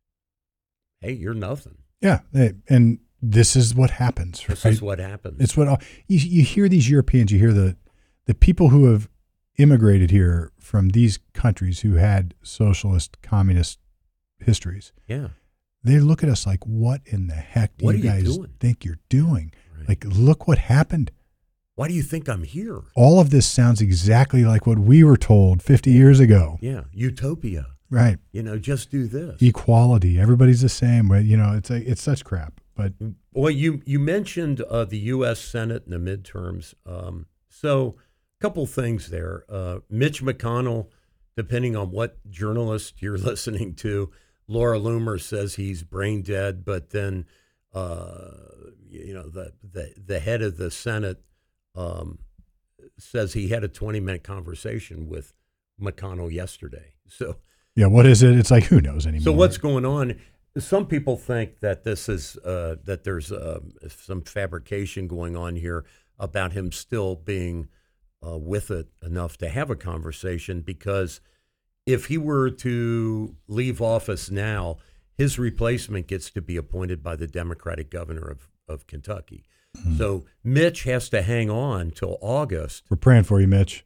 S2: hey, you're nothing.
S1: Yeah, they, and this is what happens.
S2: This
S1: right?
S2: is what happens.
S1: It's what all, you you hear these Europeans. You hear the the people who have immigrated here from these countries who had socialist, communist histories.
S2: yeah.
S1: They look at us like, "What in the heck do
S2: What
S1: you
S2: are you
S1: guys
S2: doing?"
S1: think you're doing?
S2: Right.
S1: Like, look what happened."
S2: Why do you think I'm here?
S1: All of this sounds exactly like what we were told fifty years ago.
S2: Yeah, utopia.
S1: Right.
S2: You know, just do this.
S1: Equality. Everybody's the same. But, you know, it's a, it's such crap. But
S2: Well, you you mentioned uh, the U S Senate and the midterms. Um, so couple things there. Uh, Mitch McConnell, depending on what journalist you're listening to, Laura Loomer says he's brain dead, but then uh, you know the, the the head of the Senate um, says he had a twenty minute conversation with McConnell yesterday. So
S1: yeah, what is it? It's like, who knows anymore?
S2: So what's going on? Some people think that this is uh, that there's uh, some fabrication going on here about him still being uh, with it enough to have a conversation, because if he were to leave office now, his replacement gets to be appointed by the Democratic governor of, of Kentucky. Mm-hmm. So Mitch has to hang on till August.
S1: We're praying for you, Mitch.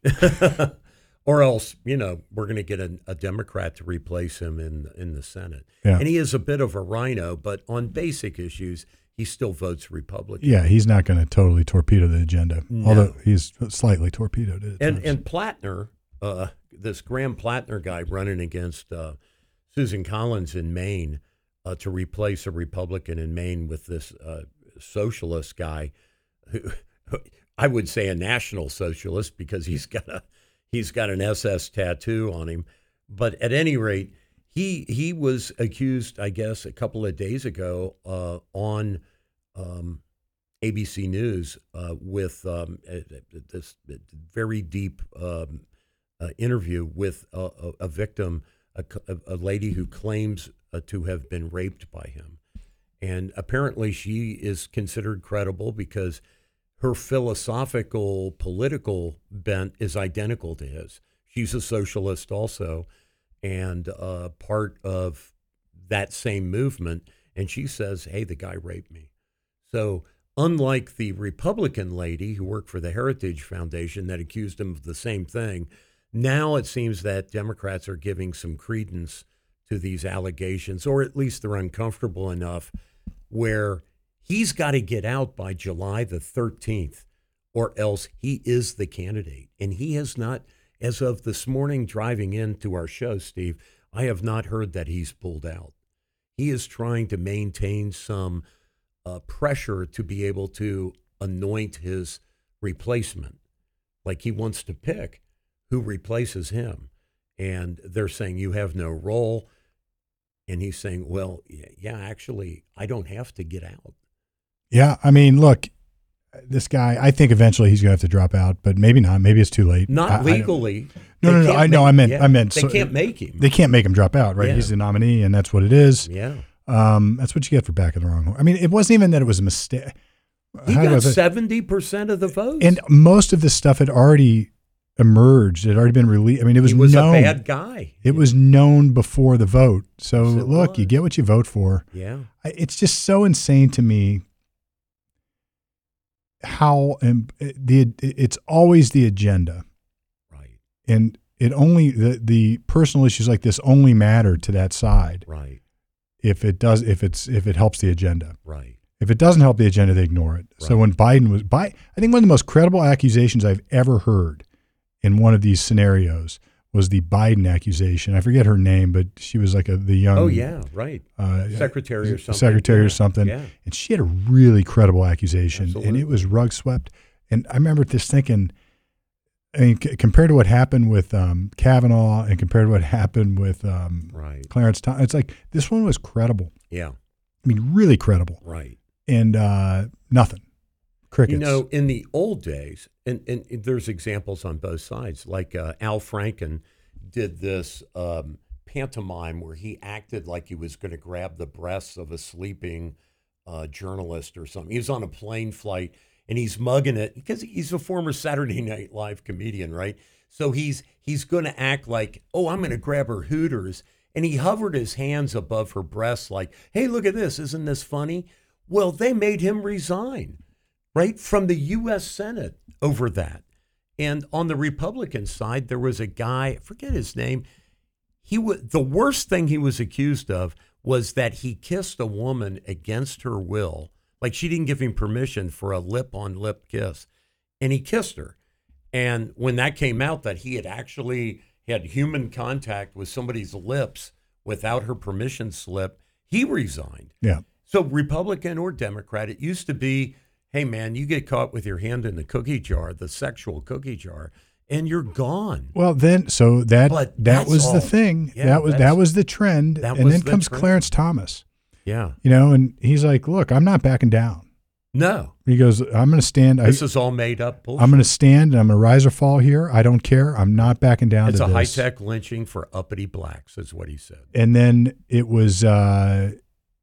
S2: Or else, you know, we're going to get a, a Democrat to replace him in in the Senate.
S1: Yeah.
S2: And he is a bit of a rhino, but on basic issues, he still votes Republican.
S1: Yeah, he's not going to totally torpedo the agenda,
S2: No.
S1: although he's slightly torpedoed it.
S2: And and Plattner, uh, this Graham Plattner guy running against uh, Susan Collins in Maine uh, to replace a Republican in Maine with this uh, socialist guy, who I would say a national socialist, because he's got a He's got an S S tattoo on him. But at any rate, he he was accused, I guess, a couple of days ago uh, on um, A B C News uh, with um, this very deep um, uh, interview with a, a, a victim, a, a lady who claims uh, to have been raped by him. And apparently she is considered credible because her philosophical, political bent is identical to his. She's a socialist also, and uh, part of that same movement. And she says, hey, the guy raped me. So unlike the Republican lady who worked for the Heritage Foundation that accused him of the same thing, now it seems that Democrats are giving some credence to these allegations, or at least they're uncomfortable enough where he's got to get out by July the thirteenth, or else he is the candidate. And he has not, as of this morning driving into our show, Steve, I have not heard that he's pulled out. He is trying to maintain some uh, pressure to be able to anoint his replacement. Like he wants to pick who replaces him. And they're saying, you have no role. And he's saying, well, yeah, actually, I don't have to get out.
S1: Yeah, I mean, look, this guy, I think eventually he's going to have to drop out, but maybe not. Maybe it's too late.
S2: Not
S1: I,
S2: legally.
S1: I no, no, no. I know. I meant,
S2: yeah,
S1: I meant.
S2: They
S1: so,
S2: can't make him.
S1: They can't make him drop out, right?
S2: Yeah.
S1: He's the nominee, and that's what it is.
S2: Yeah.
S1: Um, that's what you get for backing the wrong horse. I mean, it wasn't even that it was a mistake.
S2: He How got seventy percent of the votes.
S1: And most of this stuff had already emerged. It had already been released. I mean, it was,
S2: he was
S1: known.
S2: a bad guy.
S1: It was known before the vote. So,
S2: Yes,
S1: look,
S2: was.
S1: you get what you vote for.
S2: Yeah.
S1: It's just so insane to me how um, the it's always the agenda.
S2: Right.
S1: And it only the, the personal issues like this only matter to that side.
S2: Right.
S1: If it does if it's if it helps the agenda.
S2: Right.
S1: If it doesn't help the agenda, they ignore it.
S2: Right.
S1: So when Biden was Bi- I think one of the most credible accusations I've ever heard in one of these scenarios was the Biden accusation. I forget her name, but she was like a the young
S2: Oh yeah, right.
S1: uh,
S2: Secretary or something.
S1: Secretary
S2: yeah.
S1: or something.
S2: Yeah.
S1: And she had a really credible accusation,
S2: Absolutely.
S1: and it was rug swept. And I remember just thinking, I mean, c- compared to what happened with um, Kavanaugh and compared to what happened with um,
S2: Right.
S1: Clarence Thomas, it's like this one was credible.
S2: Yeah.
S1: I mean, really credible.
S2: Right.
S1: And uh, nothing. Crickets.
S2: You know, in the old days, and, and there's examples on both sides, like uh, Al Franken did this um, pantomime where he acted like he was going to grab the breasts of a sleeping uh, journalist or something. He was on a plane flight and he's mugging it because he's a former Saturday Night Live comedian, right? So he's he's going to act like, oh, I'm going to grab her hooters. And he hovered his hands above her breasts like, hey, look at this. Isn't this funny? Well, they made him resign. Right, from the U S Senate over that. And on the Republican side, there was a guy, I forget his name. He was, the worst thing he was accused of was that he kissed a woman against her will. Like she didn't give him permission for a lip-on-lip kiss. And he kissed her. And when that came out that he had actually had human contact with somebody's lips without her permission slip, he resigned.
S1: Yeah.
S2: So Republican or Democrat, it used to be, hey, man, you get caught with your hand in the cookie jar, the sexual cookie jar, and you're gone.
S1: Well, then, so that
S2: But
S1: that
S2: that's
S1: was
S2: all.
S1: the thing.
S2: Yeah,
S1: that was that
S2: that's-
S1: was the trend.
S2: that
S1: and
S2: was
S1: then
S2: the
S1: comes
S2: trend.
S1: Clarence Thomas,
S2: Yeah.
S1: you know, and he's like, "Look, I'm not backing down."
S2: No,
S1: He goes, "I'm going to stand. I,
S2: this is all made up bullshit.
S1: I'm going to stand and I'm going to rise or fall here. I don't care. I'm not backing down
S2: It's
S1: to
S2: a
S1: this."
S2: high-tech lynching for uppity blacks, is what he said.
S1: And then it was, uh,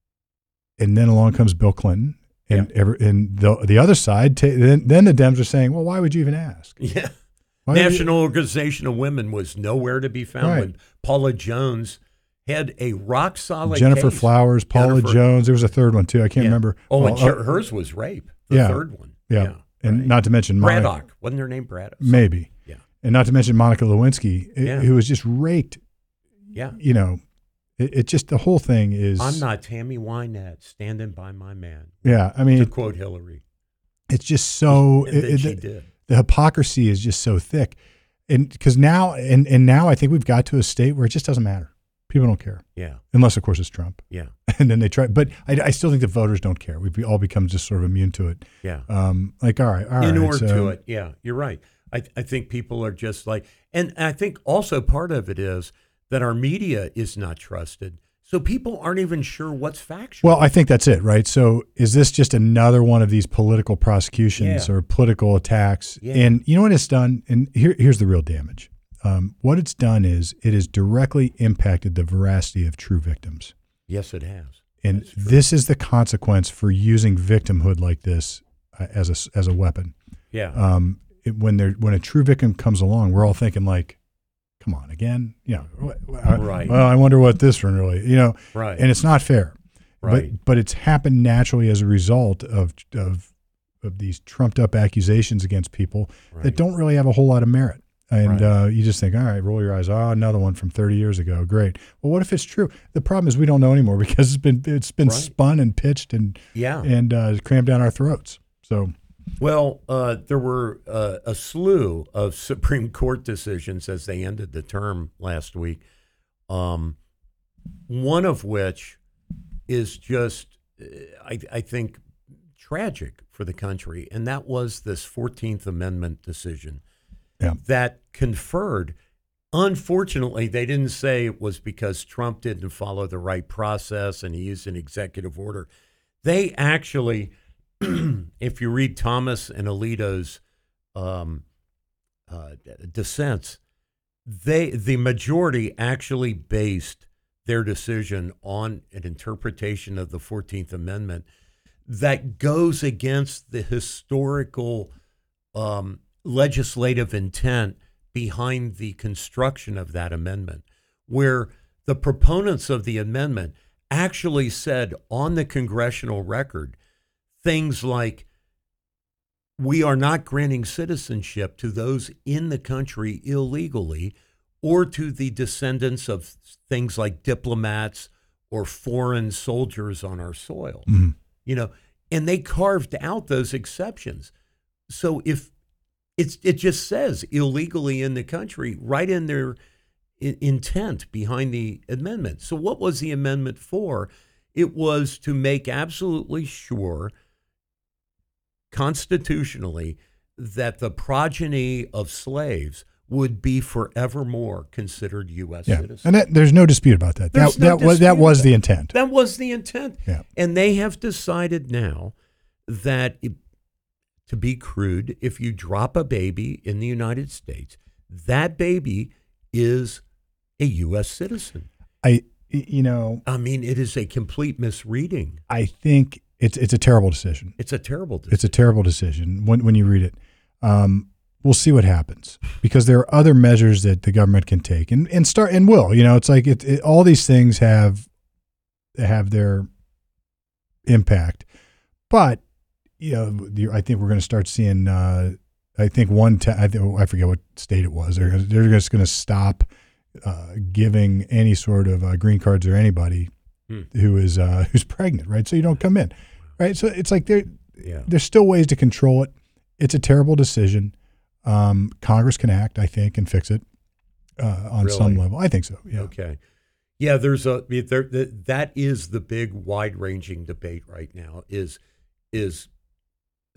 S1: and then along comes Bill Clinton, and
S2: Yeah.
S1: ever, and the the other side. Ta- then, then the Dems are saying, "Well, why would you even ask?"
S2: Yeah.
S1: Why would you-
S2: National Organization of Women was nowhere to be found
S1: Right.
S2: when Paula Jones had a rock-solid
S1: Jennifer
S2: case.
S1: Flowers, Paula
S2: Jennifer-
S1: Jones. There was a third one too. I can't
S2: Yeah.
S1: remember.
S2: Oh, and
S1: Well,
S2: her- hers was rape, the
S1: yeah.
S2: third one.
S1: yeah, and
S2: right.
S1: not to mention Monica,
S2: Braddock. Wasn't her name Braddock?
S1: maybe,
S2: Yeah.
S1: and not to mention Monica Lewinsky, i-
S2: Yeah.
S1: who was just raked.
S2: Yeah.
S1: You know, it, it just the whole thing is.
S2: I'm not Tammy Wynette standing by my man,
S1: Yeah, I
S2: to
S1: mean,
S2: quote Hillary.
S1: it's just so.
S2: And
S1: it-
S2: then
S1: it-
S2: she
S1: the,
S2: did.
S1: the hypocrisy is just so thick, and because now and and now I think we've got to a state where it just doesn't matter. People don't care,
S2: Yeah.
S1: unless of course it's Trump,
S2: Yeah.
S1: and then they try. But I, I still think the voters don't care. We've all become just sort of immune to it.
S2: Yeah.
S1: Um, like, all right, all right.
S2: In order
S1: so-
S2: to it. Yeah, you're right. I, I think people are just like, and I think also part of it is that our media is not trusted. So people aren't even sure what's factual.
S1: Well, I think that's it, right? So is this just another one of these political prosecutions
S2: Yeah.
S1: or political attacks?
S2: Yeah.
S1: And you know what it's done? And here, here's the real damage. Um, what it's done is it has directly impacted the veracity of true victims.
S2: Yes, it has.
S1: And
S2: That's true.
S1: this is the consequence for using victimhood like this uh, as a, as a weapon.
S2: Yeah.
S1: Um, it, when there when a true victim comes along, we're all thinking like, come on, again? You know, I,
S2: Right.
S1: well, I wonder what this one really, you know,
S2: right.
S1: and it's not fair.
S2: right.
S1: But but it's happened naturally as a result of of of these trumped up accusations against people
S2: right.
S1: that don't really have a whole lot of merit. And
S2: Right.
S1: uh, you just think, all right, roll your eyes. Oh, another one from thirty years ago. Great. Well, what if it's true? The problem is we don't know anymore because it's been it's been
S2: Right.
S1: spun and pitched and
S2: Yeah.
S1: and uh, crammed down our throats. So
S2: Well, uh, there were uh, a slew of Supreme Court decisions as they ended the term last week. Um, one of which is just, uh, I, I think, tragic for the country, and that was this fourteenth Amendment decision
S1: Yeah.
S2: that conferred. Unfortunately, they didn't say it was because Trump didn't follow the right process and he used an executive order. They actually, if you read Thomas and Alito's um, uh, dissents, they the majority actually based their decision on an interpretation of the fourteenth Amendment that goes against the historical um, legislative intent behind the construction of that amendment, where the proponents of the amendment actually said on the congressional record things like, we are not granting citizenship to those in the country illegally or to the descendants of things like diplomats or foreign soldiers on our soil.
S1: mhm.
S2: You know, and they carved out those exceptions. So if it's, it just says illegally in the country right in their i- intent behind the amendment. So what was the amendment for? It was to make absolutely sure constitutionally that the progeny of slaves would be forevermore considered U S
S1: yeah,
S2: citizens.
S1: and that, there's no dispute about that.
S2: There's
S1: that
S2: no
S1: that was that
S2: dispute
S1: was
S2: about
S1: the
S2: it.
S1: intent.
S2: That was the intent.
S1: Yeah.
S2: And they have decided now that, it, to be crude, if you drop a baby in the United States, that baby is a U S citizen.
S1: I you know
S2: I mean, it is a complete misreading.
S1: I think it's it's a terrible decision.
S2: It's a terrible decision.
S1: It's a terrible decision when when you read it. Um, we'll see what happens because there are other measures that the government can take and, and start and will. You know, it's like it, it, all these things have have their impact, but you know, you- I think we're going to start seeing. Uh, I think one. Ta- I, think, I forget what state it was. They're they're just going to stop uh, giving any sort of uh, green cards or anybody
S2: Hmm.
S1: who is uh, who's pregnant, right? So you don't come in, right? So it's like there
S2: Yeah.
S1: there's still ways to control it. It's a terrible decision. Um, Congress can act, I think, and fix it uh, on some
S2: Really?
S1: level. I think so. Yeah.
S2: Okay. Yeah, there's a there, that that is the big wide-ranging debate right now is is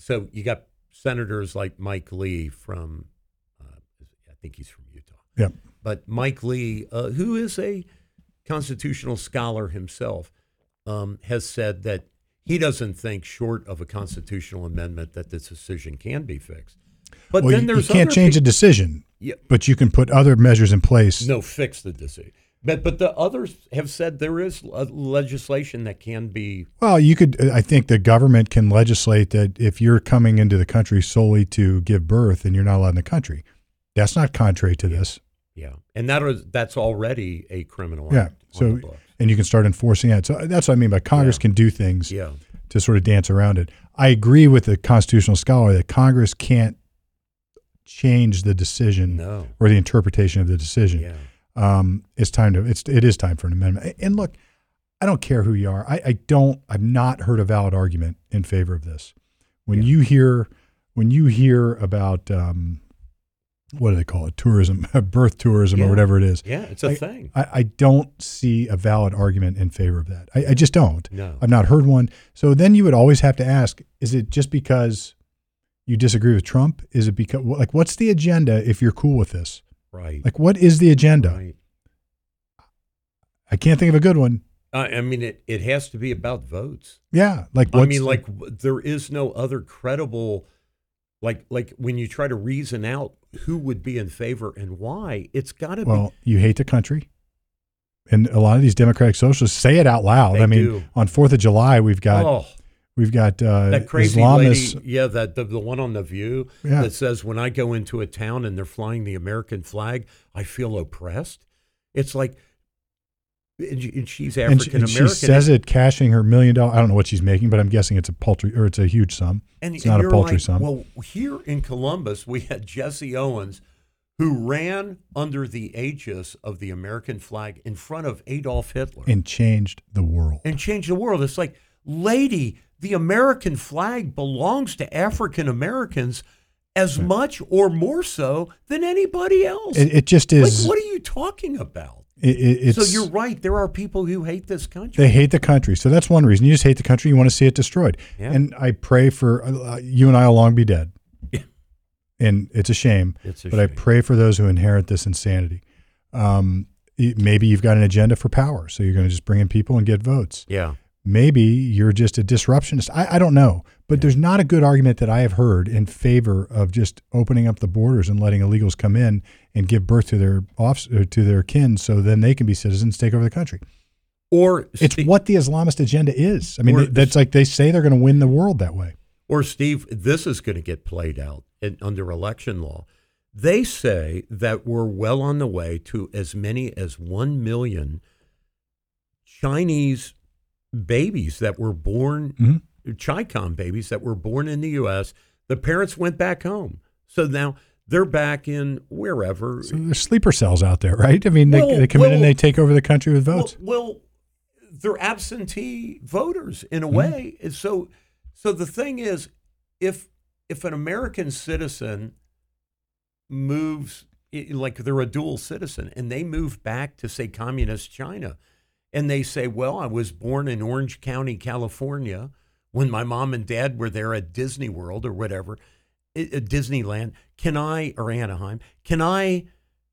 S2: so you got senators like Mike Lee from, uh, I think he's from Utah.
S1: Yeah.
S2: But Mike Lee, uh, who is a constitutional scholar himself, um, has said that he doesn't think, short of a constitutional amendment, that this decision can be fixed. But
S1: well,
S2: then
S1: you,
S2: there's
S1: you can't
S2: other
S1: change
S2: pe-
S1: a decision,
S2: yeah.
S1: but you can put other measures in place.
S2: No, fix the decision. But but the others have said there is a legislation that can be.
S1: Well, you could. I think the government can legislate that if you're coming into the country solely to give birth, and you're not allowed in the country, that's not contrary to
S2: yeah.
S1: this.
S2: Yeah, and that is that's already a criminal
S1: yeah.
S2: act.
S1: So
S2: on the books.
S1: And you can start enforcing that. So that's what I mean by Congress
S2: Yeah.
S1: can do things
S2: Yeah.
S1: to sort of dance around it. I agree with the constitutional scholar that Congress can't change the decision
S2: No.
S1: or the interpretation of the decision.
S2: Yeah.
S1: Um, it's time to it's it is time for an amendment. And look, I don't care who you are. I, I don't. I've not heard a valid argument in favor of this. When
S2: Yeah.
S1: you hear when you hear about um, what do they call it? Tourism, birth tourism,
S2: Yeah.
S1: or whatever it is.
S2: Yeah, it's a
S1: I,
S2: thing.
S1: I, I don't see a valid argument in favor of that. I, I just don't.
S2: No.
S1: I've not heard one. So then you would always have to ask: is it just because you disagree with Trump? Is it because like what's the agenda if you're cool with this?
S2: Right.
S1: Like what is the agenda?
S2: Right.
S1: I can't think of a good one.
S2: Uh, I mean, it, it has to be about votes.
S1: Yeah, like
S2: I
S1: what's
S2: mean,
S1: the-
S2: like w- there is no other credible, like like when you try to reason out who would be in favor and why, it's got to
S1: well, you hate the country, and a lot of these Democratic socialists say it out loud.
S2: They
S1: I mean,
S2: do.
S1: on Fourth of July, we've
S2: be.
S1: got
S2: Oh,
S1: we've got uh,
S2: that crazy
S1: Islamists.
S2: lady, yeah, that the, the one on The View
S1: Yeah.
S2: that says, when I go into a town and they're flying the American flag, I feel oppressed. It's like, and, and she's
S1: And she,
S2: African
S1: and she
S2: American.
S1: says it cashing her million dollar. I don't know what she's making, but I'm guessing it's a paltry or it's a huge sum.
S2: And,
S1: It's
S2: and
S1: not a
S2: you're
S1: paltry
S2: like,
S1: sum.
S2: Well, here in Columbus, we had Jesse Owens, who ran under the aegis of the American flag in front of Adolf Hitler
S1: And changed the world.
S2: and changed the world. It's like, lady, the American flag belongs to African Americans as much or more so than anybody else.
S1: It, it just is.
S2: Like, what are you talking about?
S1: it, it, it's,
S2: So you're right. There are people who hate this country.
S1: They hate the country. So that's one reason. You just hate the country. You want to see it destroyed.
S2: Yeah.
S1: And I pray for uh, you and I will long be dead.
S2: Yeah.
S1: And it's a shame.
S2: It's a
S1: but I
S2: shame.
S1: pray for those who inherit this insanity. Um, it- maybe you've got an agenda for power. So you're going to just bring in people and get votes.
S2: Yeah.
S1: Maybe you're just a disruptionist. I, I don't know. But there's not a good argument that I have heard in favor of just opening up the borders and letting illegals come in and give birth to their off, or to their kin so then they can be citizens, take over the country.
S2: Or
S1: It's
S2: Ste-
S1: what the Islamist agenda is. I mean,
S2: Or-
S1: that's like they say they're going to win the world that way.
S2: Or, Steve, this is going to get played out in, under election law. They say that we're well on the way to as many as one million Chinese babies that were born,
S1: Mhm.
S2: Chi-Com babies that were born in the U S. The parents went back home. So now they're back in wherever.
S1: So there's sleeper cells out there, right? I mean, they,
S2: Well,
S1: they come in
S2: well-
S1: and they take over the country with
S2: Well,
S1: votes.
S2: well, they're absentee voters in a
S1: Mm-hmm.
S2: way. And so, so the thing is, if if an American citizen moves, i- like they're a dual citizen, and they move back to, say, communist China, and they say, well, I was born in Orange County, California, when my mom and dad were there at Disney World or whatever, i- at Disneyland, can I, or Anaheim, can I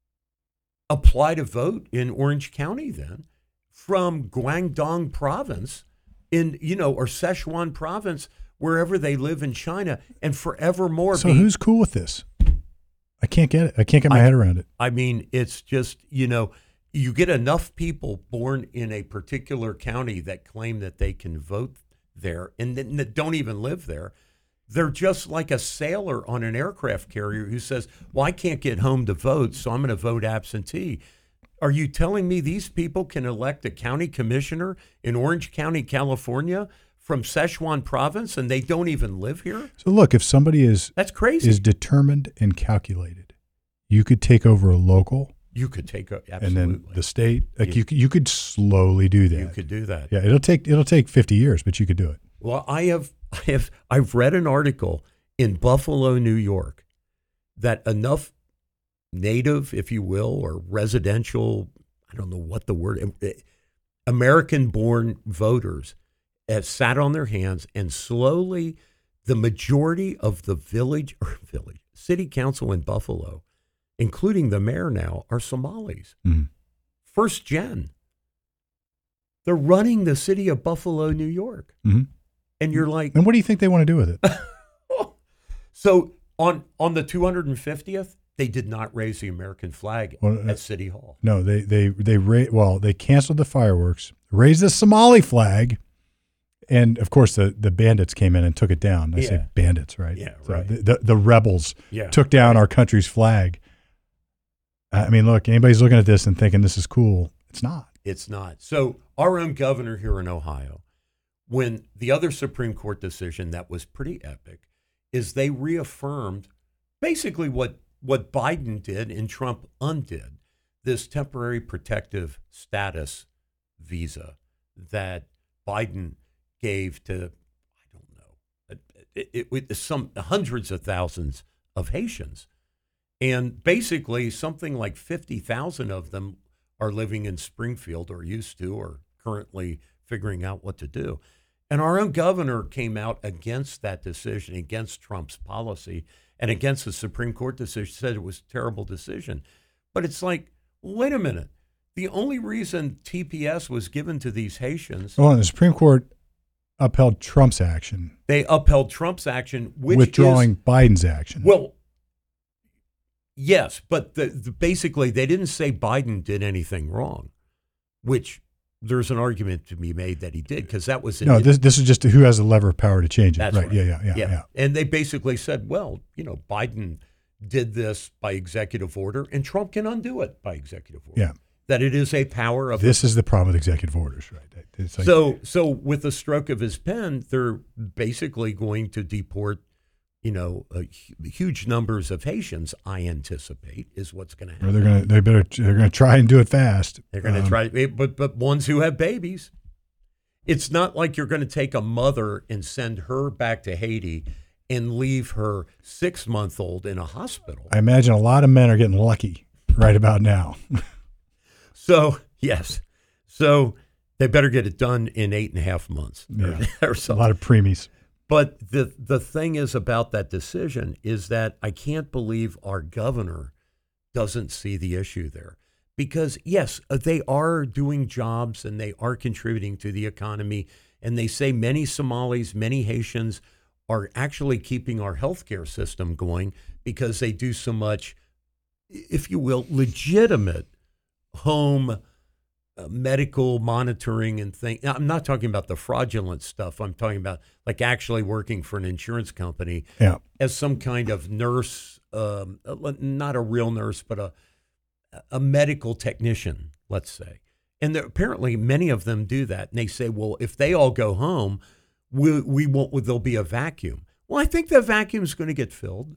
S2: apply to vote in Orange County then from Guangdong province in, you know, or Sichuan province, wherever they live in China, and forevermore
S1: So
S2: be,
S1: who's cool with this? I can't get it. I can't get my
S2: I-
S1: head around it.
S2: I mean, it's just, you know, you get enough people born in a particular county that claim that they can vote there and then that don't even live there. They're just like a sailor on an aircraft carrier who says, well, I can't get home to vote, so I'm going to vote absentee. Are you telling me these people can elect a county commissioner in Orange County, California from Sichuan province and they don't even live here?
S1: So look, if somebody is
S2: That's crazy.
S1: is determined and calculated, you could take over a local
S2: You could take a,
S1: and
S2: absolutely.
S1: then the state. Like
S2: Yeah.
S1: you, could- you could slowly do that.
S2: You could do that.
S1: Yeah, it'll take it'll take fifty years, but you could do it.
S2: Well, I have, I have, I've read an article in Buffalo, New York, that enough native, if you will, or residential, I don't know what the word, American-born voters have sat on their hands, and slowly the majority of the village or village city council in Buffalo, including the mayor now, are Somalis.
S1: Mm-hmm.
S2: First gen. They're running the city of Buffalo, New York.
S1: Mm-hmm.
S2: And you're like...
S1: And what do you think they want to do with it?
S2: So on, on the two hundred fiftieth, they did not raise the American flag well, at uh, City Hall.
S1: No, they they they ra- well, they canceled the fireworks, raised the Somali flag, and of course the, the bandits came in and took it down. I yeah. say bandits, right?
S2: Yeah,
S1: so
S2: right.
S1: The, the, the rebels
S2: yeah.
S1: took down our country's flag. I mean, look, anybody's looking at this and thinking this is cool. It's not.
S2: It's not. So our own governor here in Ohio, when the other Supreme Court decision that was pretty epic, is they reaffirmed basically what, what Biden did and Trump undid, this temporary protective status visa that Biden gave to, I don't know, it, it, it, some hundreds of thousands of Haitians. And basically something like fifty thousand of them are living in Springfield or used to or currently figuring out what to do. And our own governor came out against that decision, against Trump's policy, and against the Supreme Court decision, said it was a terrible decision. But it's like, wait a minute. The only reason T P S was given to these Haitians...
S1: Well, the Supreme Court upheld Trump's action.
S2: They upheld Trump's action, which
S1: withdrawing
S2: is,
S1: Biden's action.
S2: Well, yes, but the, the, basically they didn't say Biden did anything wrong, which... There's an argument to be made that he did because that was
S1: no. This this is just who has the lever of power to change it.
S2: That's
S1: right.
S2: right.
S1: Yeah, yeah, yeah,
S2: yeah.
S1: yeah.
S2: And they basically said, well, you know, Biden did this by executive order, and Trump can undo it by executive order.
S1: Yeah.
S2: That it is a power of.
S1: This the, is the problem with executive orders, right? It's like,
S2: so so with the stroke of his pen, they're basically going to deport, you know, uh, huge numbers of Haitians. I anticipate is what's going to happen.
S1: Or they're going to they better they're going to try and do it fast.
S2: They're going to um, try, but but ones who have babies. It's not like you're going to take a mother and send her back to Haiti and leave her six month old in a hospital.
S1: I imagine a lot of men are getting lucky right about now.
S2: So yes, so they better get it done in eight and a half months.
S1: Yeah.
S2: or, or something.
S1: A lot of preemies.
S2: But the the thing is about that decision is that I can't believe our governor doesn't see the issue there. Because, yes, they are doing jobs and they are contributing to the economy. And they say many Somalis, many Haitians are actually keeping our healthcare system going because they do so much, if you will, legitimate home Uh, medical monitoring and things. I'm not talking about the fraudulent stuff. I'm talking about like actually working for an insurance company
S1: yeah.
S2: as some kind of nurse, um, not a real nurse, but a a medical technician, let's say. And there, apparently many of them do that. And they say, well, if they all go home, we, we won't, there'll be a vacuum. Well, I think that vacuum is going to get filled.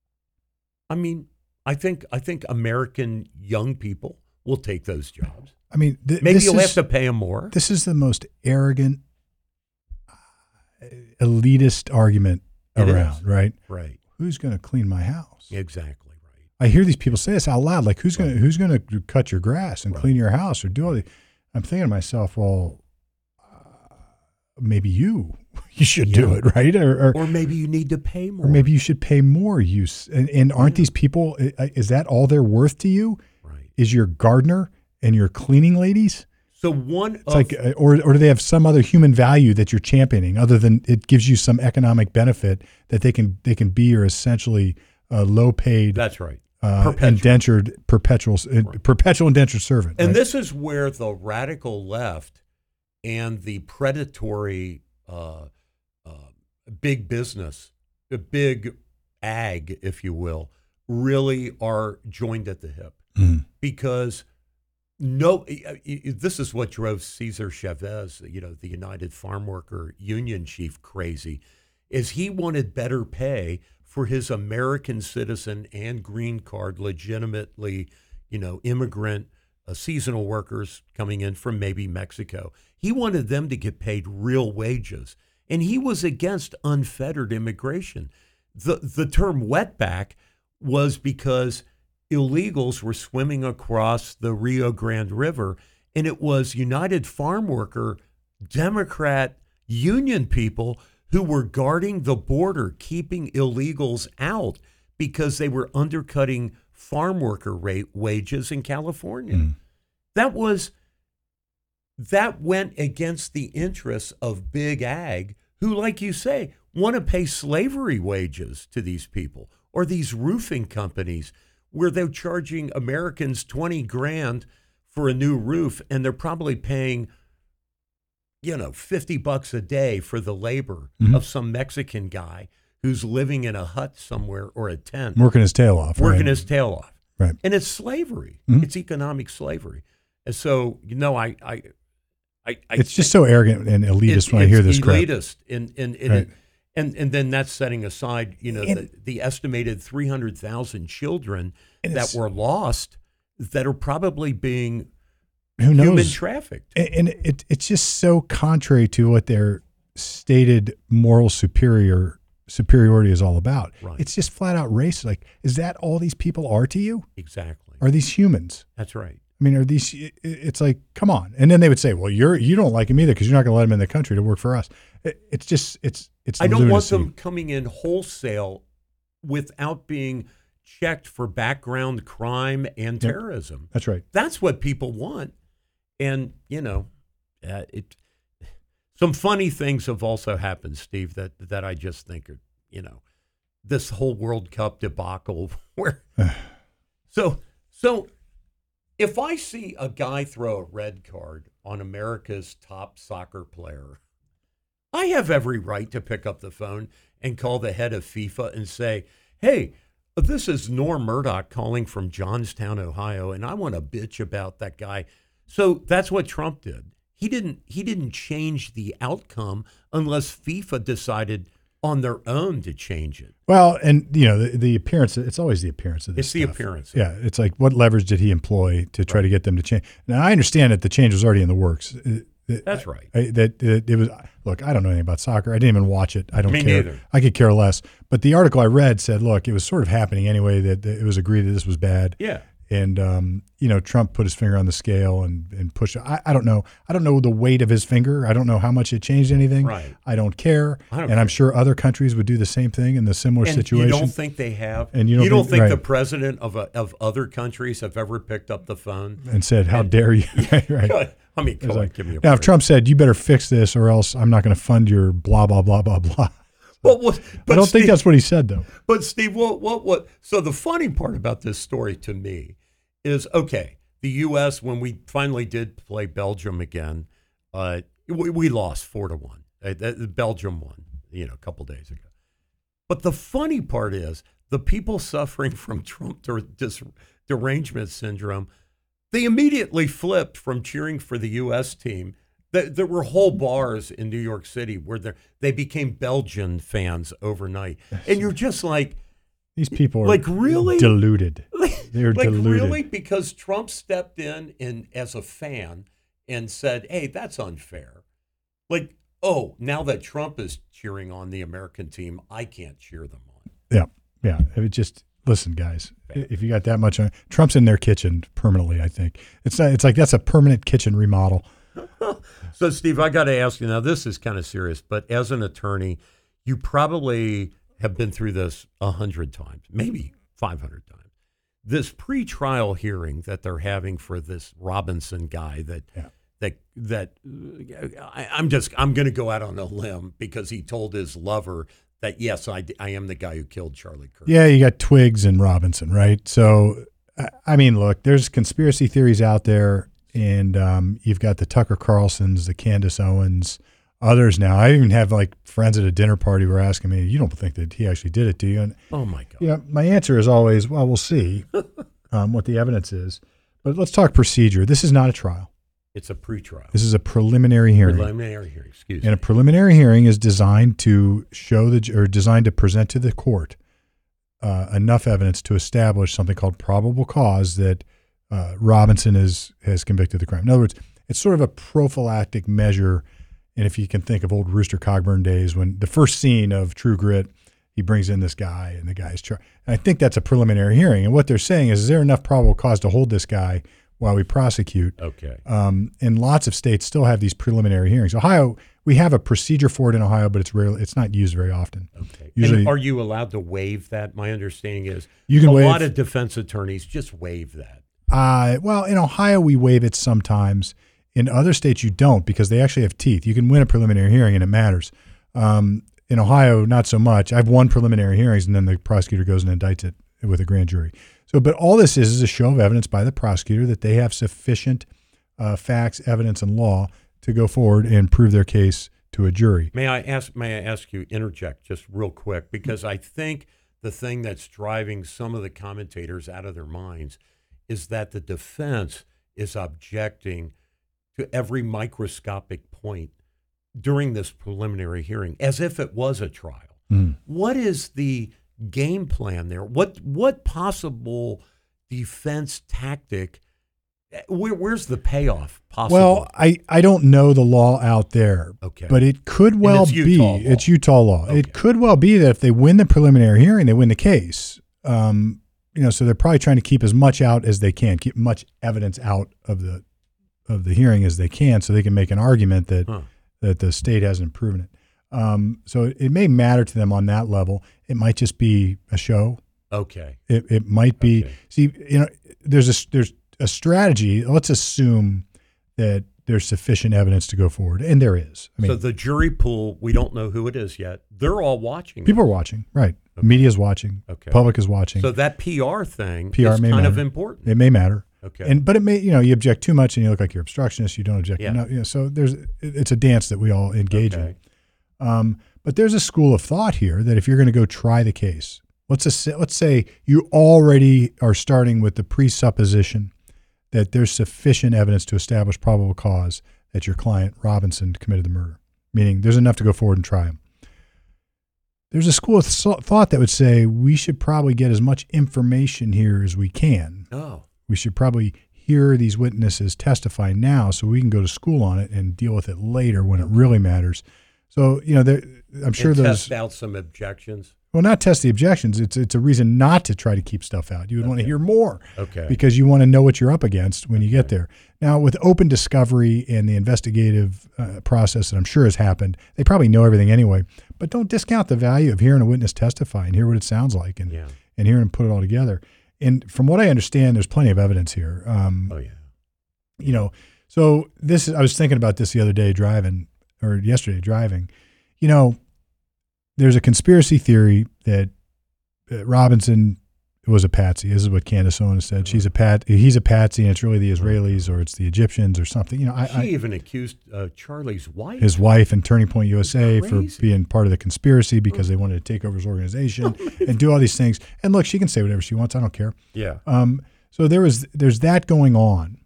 S2: I mean, I think I think American young people will take those jobs.
S1: I mean, th-
S2: maybe you'll
S1: is,
S2: have to pay them more.
S1: This is the most arrogant, uh, elitist argument
S2: it
S1: around,
S2: is.
S1: right?
S2: Right.
S1: Who's going to clean my house?
S2: Exactly right.
S1: I hear these people say this out loud, like who's
S2: right.
S1: going to who's going to cut your grass and
S2: right.
S1: clean your house or do all the. I'm thinking to myself, well, uh, maybe you you should
S2: yeah.
S1: do it, right? Or, or
S2: or maybe you need to pay more.
S1: Or maybe you should pay more. Use and, and aren't yeah. these people? Is that all they're worth to you?
S2: Right.
S1: Is your gardener and your cleaning ladies?
S2: So one,
S1: it's
S2: of,
S1: like, or or do they have some other human value that you're championing, other than it gives you some economic benefit that they can they can be your essentially uh, low paid.
S2: That's right.
S1: Uh, indentured perpetual right. perpetual indentured servant.
S2: And
S1: right?
S2: this is where the radical left and the predatory uh, uh, big business, the big ag, if you will, really are joined at the hip
S1: mm.
S2: because. No, this is what drove Cesar Chavez, you know, the United Farm Worker Union chief, crazy, is he wanted better pay for his American citizen and green card, legitimately, you know, immigrant uh, seasonal workers coming in from maybe Mexico. He wanted them to get paid real wages, and he was against unfettered immigration. The the term wetback was because illegals were swimming across the Rio Grande River, and it was United Farm Worker, Democrat union people who were guarding the border, keeping illegals out because they were undercutting farm worker rate wages in California. Mm. That was that went against the interests of big ag, who, like you say, want to pay slavery wages to these people, or these roofing companies where they're charging Americans twenty grand for a new roof, and they're probably paying, you know, fifty bucks a day for the labor mm-hmm. of some Mexican guy who's living in a hut somewhere or a tent.
S1: Working his tail off.
S2: Working
S1: right?
S2: his tail off.
S1: Right.
S2: And it's slavery.
S1: Mm-hmm.
S2: It's economic slavery. And so, you know, I... I, I, I
S1: it's just so arrogant and elitist when I hear this crap.
S2: It's elitist. And, and, and, right. it, and, and then that's setting aside, you know, and, the, the estimated three hundred thousand children that were lost that are probably being
S1: who knows?
S2: human trafficked.
S1: And, and it, it's just so contrary to what their stated moral superior superiority is all about.
S2: Right.
S1: It's just flat out racist. Like, is that all these people are to you?
S2: Exactly.
S1: Are these humans?
S2: That's right.
S1: I mean, are these? It's like, come on. And then they would say, "Well, you're you don't like him either because you're not going to let him in the country to work for us." It, it's just it's it's.
S2: I don't
S1: lunacy.
S2: want them coming in wholesale without being checked for background crime and
S1: yep.
S2: terrorism.
S1: That's right.
S2: That's what people want, and you know, uh, it. Some funny things have also happened, Steve, that that I just think are, you know, this whole World Cup debacle where, so so. If I see a guy throw a red card on America's top soccer player, I have every right to pick up the phone and call the head of FIFA and say, hey, this is Norm Murdoch calling from Johnstown, Ohio, and I want to bitch about that guy. So that's what Trump did. He didn't he didn't change the outcome unless FIFA decided on their own to change it.
S1: Well, and you know, the, the appearance, it's always the appearance of this
S2: It's the
S1: stuff.
S2: appearance.
S1: Yeah, it's like, what leverage did he employ to try right. to get them to change? Now, I understand that the change was already in the works. It,
S2: That's right.
S1: I, that it, it was, look, I don't know anything about soccer. I didn't even watch it. I don't
S2: Me
S1: care.
S2: neither.
S1: I could care less. But the article I read said, look, it was sort of happening anyway, that, that it was agreed that this was bad.
S2: Yeah.
S1: And, um, you know, Trump put his finger on the scale and, and pushed it. I, I don't know. I don't know the weight of his finger. I don't know how much it changed anything.
S2: Right.
S1: I don't care.
S2: I don't
S1: and
S2: care.
S1: I'm sure other countries would do the same thing in the similar
S2: and
S1: situation.
S2: You don't think they have?
S1: And you don't
S2: you don't
S1: think,
S2: think
S1: right.
S2: the president of a, of other countries have ever picked up the phone
S1: and said, how
S2: and,
S1: dare you? right, right.
S2: I mean, come on,
S1: like,
S2: give me a
S1: now,
S2: break.
S1: if Trump said, you better fix this or else I'm not going to fund your blah, blah, blah, blah, blah.
S2: Well, what, but
S1: I don't
S2: Steve,
S1: think that's what he said, though.
S2: But, Steve, what, what, what? So the funny part about this story to me is, okay, the U S, when we finally did play Belgium again, uh, we, we lost four to one. Uh, Belgium won, you know, a couple days ago. But the funny part is the people suffering from Trump der- dis- derangement syndrome, they immediately flipped from cheering for the U S team. There, there were whole bars in New York City where they became Belgian fans overnight. And you're just like,
S1: these people are
S2: like really
S1: deluded. They're
S2: like
S1: deluded.
S2: Really? Because Trump stepped in and as a fan and said, hey, that's unfair. Like, oh, now that Trump is cheering on the American team, I can't cheer them on.
S1: Yeah, yeah. It just listen, guys. If you got that much on, Trump's in their kitchen permanently. I think it's not, it's like that's a permanent kitchen remodel.
S2: So, Steve, I got to ask you now. This is kind of serious, but as an attorney, you probably have been through this a hundred times, maybe five hundred times. This pre-trial hearing that they're having for this Robinson guy that
S1: yeah.
S2: that that uh, I, I'm just I'm going to go out on a limb because he told his lover that yes, I, I am the guy who killed Charlie Kirk.
S1: Yeah, you got Twiggs and Robinson, right? So, I mean, look, there's conspiracy theories out there, and um, you've got the Tucker Carlsons, the Candace Owens. Others now, I even have like friends at a dinner party who are asking me, "You don't think that he actually did it, do you?" And
S2: oh my god,
S1: yeah, you know, my answer is always, "Well, we'll see um, what the evidence is." But let's talk procedure. This is not a trial.
S2: It's a pre-trial.
S1: This is a preliminary hearing.
S2: Preliminary hearing, excuse me.
S1: And a preliminary hearing is designed to show the or designed to present to the court uh, enough evidence to establish something called probable cause that uh, Robinson is has convicted the crime. In other words, it's sort of a prophylactic measure. And if you can think of old Rooster Cogburn days when the first scene of True Grit, he brings in this guy and the guy's charged. And I think that's a preliminary hearing. And what they're saying is, is there enough probable cause to hold this guy while we prosecute?
S2: Okay.
S1: Um, and lots of states still have these preliminary hearings. Ohio, we have a procedure for it in Ohio, but it's rarely, it's not used very often.
S2: Okay.
S1: Usually,
S2: and are you allowed to waive that? My understanding is
S1: you can
S2: a
S1: waive,
S2: lot of defense attorneys just waive that.
S1: Uh, well, in Ohio, we waive it sometimes. In other states, you don't because they actually have teeth. You can win a preliminary hearing and it matters. Um, in Ohio, not so much. I've won preliminary hearings and then the prosecutor goes and indicts it with a grand jury. So, but all this is is a show of evidence by the prosecutor that they have sufficient uh, facts, evidence, and law to go forward and prove their case to a jury.
S2: May I ask? May I ask you interject just real quick because I think the thing that's driving some of the commentators out of their minds is that the defense is objecting to every microscopic point during this preliminary hearing as if it was a trial.
S1: Mm.
S2: What is the game plan there? What what possible defense tactic? Where, where's the payoff possible?
S1: Well, I, I don't know the law out there,
S2: okay.
S1: but it could well
S2: it's
S1: be.
S2: Utah law.
S1: It's Utah law.
S2: Okay.
S1: It could well be that if they win the preliminary hearing, they win the case. Um, you know, so they're probably trying to keep as much out as they can, keep much evidence out of the of the hearing as they can, so they can make an argument that
S2: Huh.
S1: that the state hasn't proven it. Um, so it, it may matter to them on that level. It might just be a show.
S2: Okay.
S1: It it might be.
S2: Okay.
S1: See, you know, there's a there's a strategy. Let's assume that there's sufficient evidence to go forward, and there is. I mean,
S2: so the jury pool, we don't know who it is yet. They're all watching.
S1: people are watching, right?
S2: Okay.
S1: Media's watching.
S2: Okay.
S1: Public is watching.
S2: So that P R thing
S1: P R
S2: is
S1: may
S2: kind of
S1: matter.
S2: important.
S1: It may matter.
S2: Okay.
S1: And but it may, you know, you object too much and you look like you're obstructionist. You don't object
S2: Yeah.
S1: enough. You know, so there's it's a dance that we all engage
S2: Okay.
S1: in. Um, but there's a school of thought here that if you're going to go try the case, let's just, let's say you already are starting with the presupposition that there's sufficient evidence to establish probable cause that your client Robinson committed the murder, meaning there's enough to go forward and try him. There's a school of thought that would say we should probably get as much information here as we can.
S2: Oh.
S1: We should probably hear these witnesses testify now so we can go to school on it and deal with it later when it really matters. So, you know, there, I'm sure
S2: and
S1: those
S2: test out some objections.
S1: well, not test the objections. It's it's a reason not to try to keep stuff out. You would want to
S2: Okay.
S1: hear more
S2: Okay.
S1: because you want to know what you're up against when you get
S2: Okay.
S1: there. Now, with open discovery and the investigative uh, process that I'm sure has happened, they probably know everything anyway. But don't discount the value of hearing a witness testify and hear what it sounds like and,
S2: Yeah.
S1: and hearing them put it all together. And from what I understand, there's plenty of evidence here. Um,
S2: Oh yeah.
S1: you know, so this I was thinking about this the other day driving or yesterday driving. You know, there's a conspiracy theory that uh, Robinson was a patsy. This is what Candace Owens said. She's a pat. He's a patsy, and it's really the Israelis or it's the Egyptians or something. You know, I,
S2: She
S1: I,
S2: even accused uh, Charlie's wife.
S1: his wife and Turning Point U S A for
S2: Crazy.
S1: being part of the conspiracy because they wanted to take over his organization and do all these things. And look, she can say whatever she wants. I don't care.
S2: Yeah.
S1: Um, so there was there's that going on.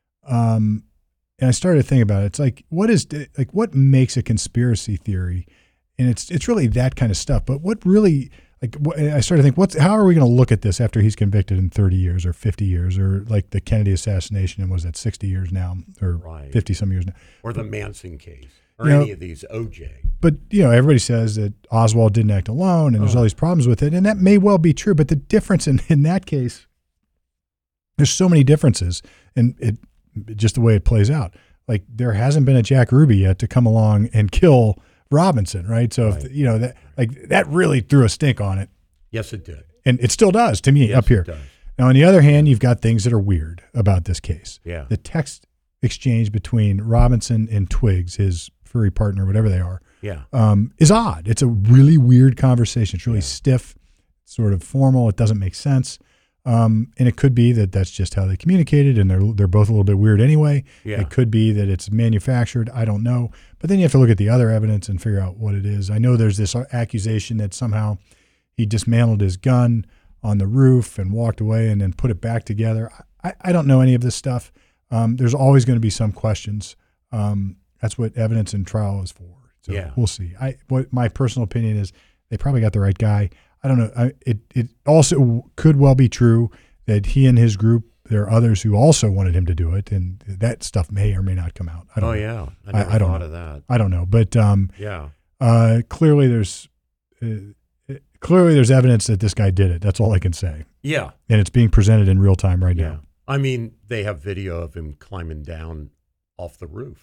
S1: Um, and I started to think about it. It's like what is like what makes a conspiracy theory, and it's it's really that kind of stuff. But what really like what, I started to think what's how are we going to look at this after he's convicted in thirty years or fifty years or like the Kennedy assassination and was that sixty years now or
S2: Right.
S1: fifty some years now.
S2: Or the Manson case. Or
S1: You know,
S2: any of these O J.
S1: But you know everybody says that Oswald didn't act alone and there's
S2: Oh.
S1: all these problems with it, and that may well be true. But the difference in in that case, there's so many differences, and it just the way it plays out. Like there hasn't been a Jack Ruby yet to come along and kill Robinson, right? So
S2: Right.
S1: if you know that, like that really threw a stink on it,
S2: Yes, it did.
S1: and it still does to me
S2: Yes,
S1: up here.
S2: it does.
S1: Now, on the other hand, you've got things that are weird about this case.
S2: Yeah.
S1: The text exchange between Robinson and Twiggs, his furry partner, whatever they are,
S2: Yeah.
S1: um, is odd. It's a really weird conversation. It's really
S2: Yeah.
S1: stiff, sort of formal. It doesn't make sense. Um, and it could be that that's just how they communicated, and they're they're both a little bit weird anyway.
S2: Yeah.
S1: It could be that it's manufactured. I don't know. But then you have to look at the other evidence and figure out what it is. I know there's this accusation that somehow he dismantled his gun on the roof and walked away and then put it back together. I, I don't know any of this stuff. Um, there's always going to be some questions. Um, that's what evidence in trial is for. So
S2: Yeah.
S1: we'll see. I what my personal opinion is they probably got the right guy. I don't know. I, it it also could well be true that he and his group, there are others who also wanted him to do it, and that stuff may or may not come out. I don't
S2: Oh,
S1: know.
S2: yeah. I
S1: I-
S2: never
S1: I don't
S2: thought
S1: know.
S2: of that.
S1: I don't know. But um,
S2: Yeah.
S1: uh, clearly there's uh, clearly there's evidence that this guy did it. That's all I can say.
S2: Yeah.
S1: And it's being presented in real time right
S2: Yeah.
S1: now.
S2: I mean, they have video of him climbing down off the roof.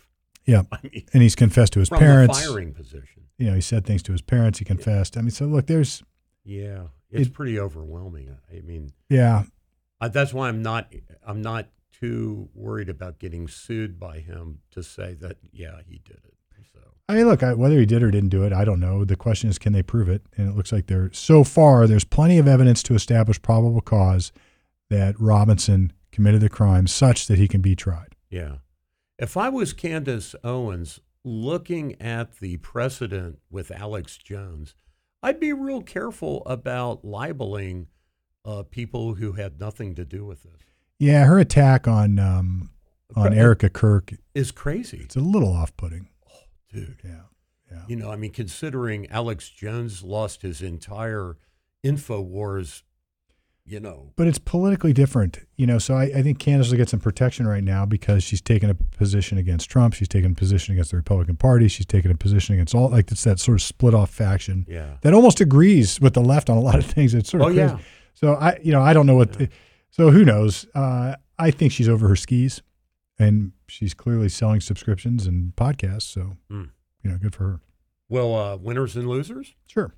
S1: Yeah,
S2: I mean,
S1: and he's confessed to his
S2: from
S1: parents.
S2: the firing position.
S1: You know, he said things to his parents. He confessed. I mean, so look, there's.
S2: Yeah, it's
S1: It-
S2: pretty overwhelming. I mean,
S1: Yeah,
S2: I, that's why I'm not. I'm not too worried about getting sued by him to say that. Yeah, he did it. So
S1: I mean, look, I, whether he did or didn't do it, I don't know. The question is, can they prove it? And it looks like there, so far, there's plenty of evidence to establish probable cause that Robinson committed the crime such that he can be tried.
S2: yeah, if I was Candace Owens looking at the precedent with Alex Jones, I'd be real careful about libeling uh, people who had nothing to do with this.
S1: Yeah, her attack on um, on Erica Kirk
S2: Is crazy.
S1: it's a little off-putting.
S2: Dude.
S1: Yeah, yeah.
S2: You know, I mean, considering Alex Jones lost his entire InfoWars, you know.
S1: But it's politically different, you know. So I, I think Candace will get some protection right now because she's taken a position against Trump. She's taken a position against the Republican Party. She's taken a position against all, like it's that sort of split off faction
S2: Yeah.
S1: that almost agrees with the left on a lot of things. It's sort of
S2: Oh,
S1: crazy.
S2: yeah.
S1: So I, you know, I don't know what.
S2: Yeah.
S1: So who knows? Uh, I think she's over her skis, and she's clearly selling subscriptions and podcasts. So
S2: Mm.
S1: you know, good for her.
S2: Well, uh, winners and losers.
S1: Sure.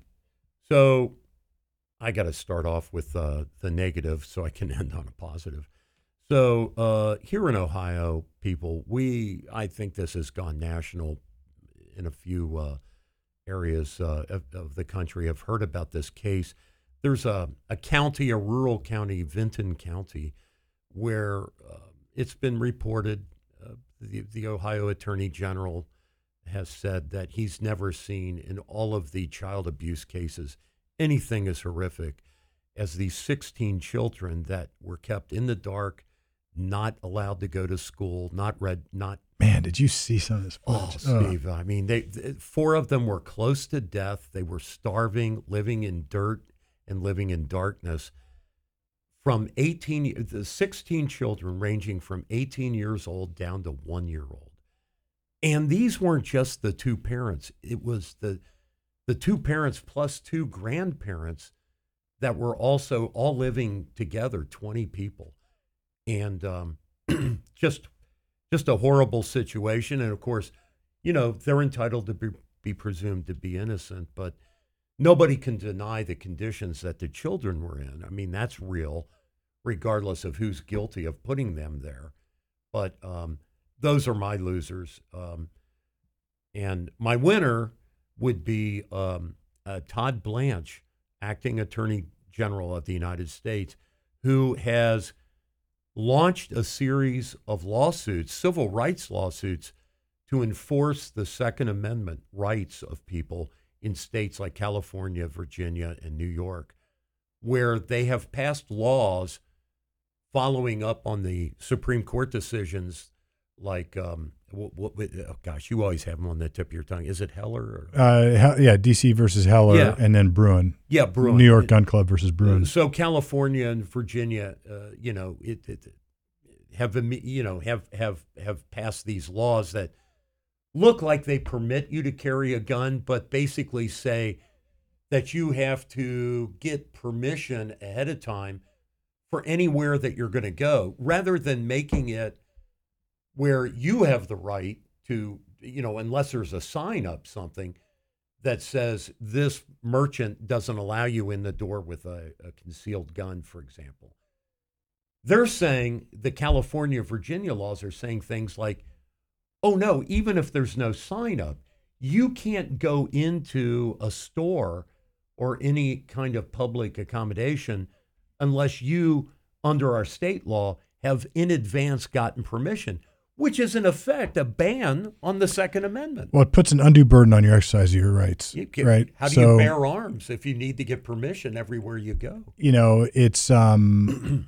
S2: So I got to start off with uh, the negative so I can end on a positive. So uh, here in Ohio, people, we, I think this has gone national in a few uh, areas uh, of, of the country. I've heard about this case. There's a, a county, a rural county, Vinton County, where uh, it's been reported, uh, the, the Ohio Attorney General has said that he's never seen in all of the child abuse cases anything as horrific as these sixteen children that were kept in the dark, not allowed to go to school, not read, not.
S1: Man, did you see some of this
S2: Oh,
S1: footage?
S2: Steve, I mean, they, th- four of them were close to death. They were starving, living in dirt and living in darkness. From eighteen, the sixteen children ranging from eighteen years old down to one year old. And these weren't just the two parents. It was the the two parents plus two grandparents that were also all living together, twenty people. And um, just just a horrible situation. And of course, you know, they're entitled to be, be presumed to be innocent, but nobody can deny the conditions that the children were in. I mean, that's real, regardless of who's guilty of putting them there. But um, those are my losers. Um, and my winner would be um, uh, Todd Blanche, acting Attorney General of the United States, who has launched a series of lawsuits, civil rights lawsuits, to enforce the Second Amendment rights of people in states like California, Virginia, and New York, where they have passed laws following up on the Supreme Court decisions like, um, what, what, oh gosh, you always have them on the tip of your tongue. Is it Heller? Or?
S1: Uh, He- yeah, D C versus Heller,
S2: Yeah.
S1: and then Bruin.
S2: Yeah, Bruin.
S1: New York Gun Club versus Bruin.
S2: So California and Virginia, uh, you know, it, it have you know have have have passed these laws that look like they permit you to carry a gun, but basically say that you have to get permission ahead of time for anywhere that you're going to go, rather than making it where you have the right to, you know, unless there's a sign up something that says this merchant doesn't allow you in the door with a, a concealed gun, for example. They're saying the California, Virginia laws are saying things like, oh no, even if there's no sign up, you can't go into a store or any kind of public accommodation unless you, under our state law, have in advance gotten permission, which is in effect a ban on the Second Amendment.
S1: Well, it puts an undue burden on your exercise of your rights,
S2: You can,
S1: right?
S2: How do
S1: So,
S2: you bear arms if you need to get permission everywhere you go?
S1: You know, it's um.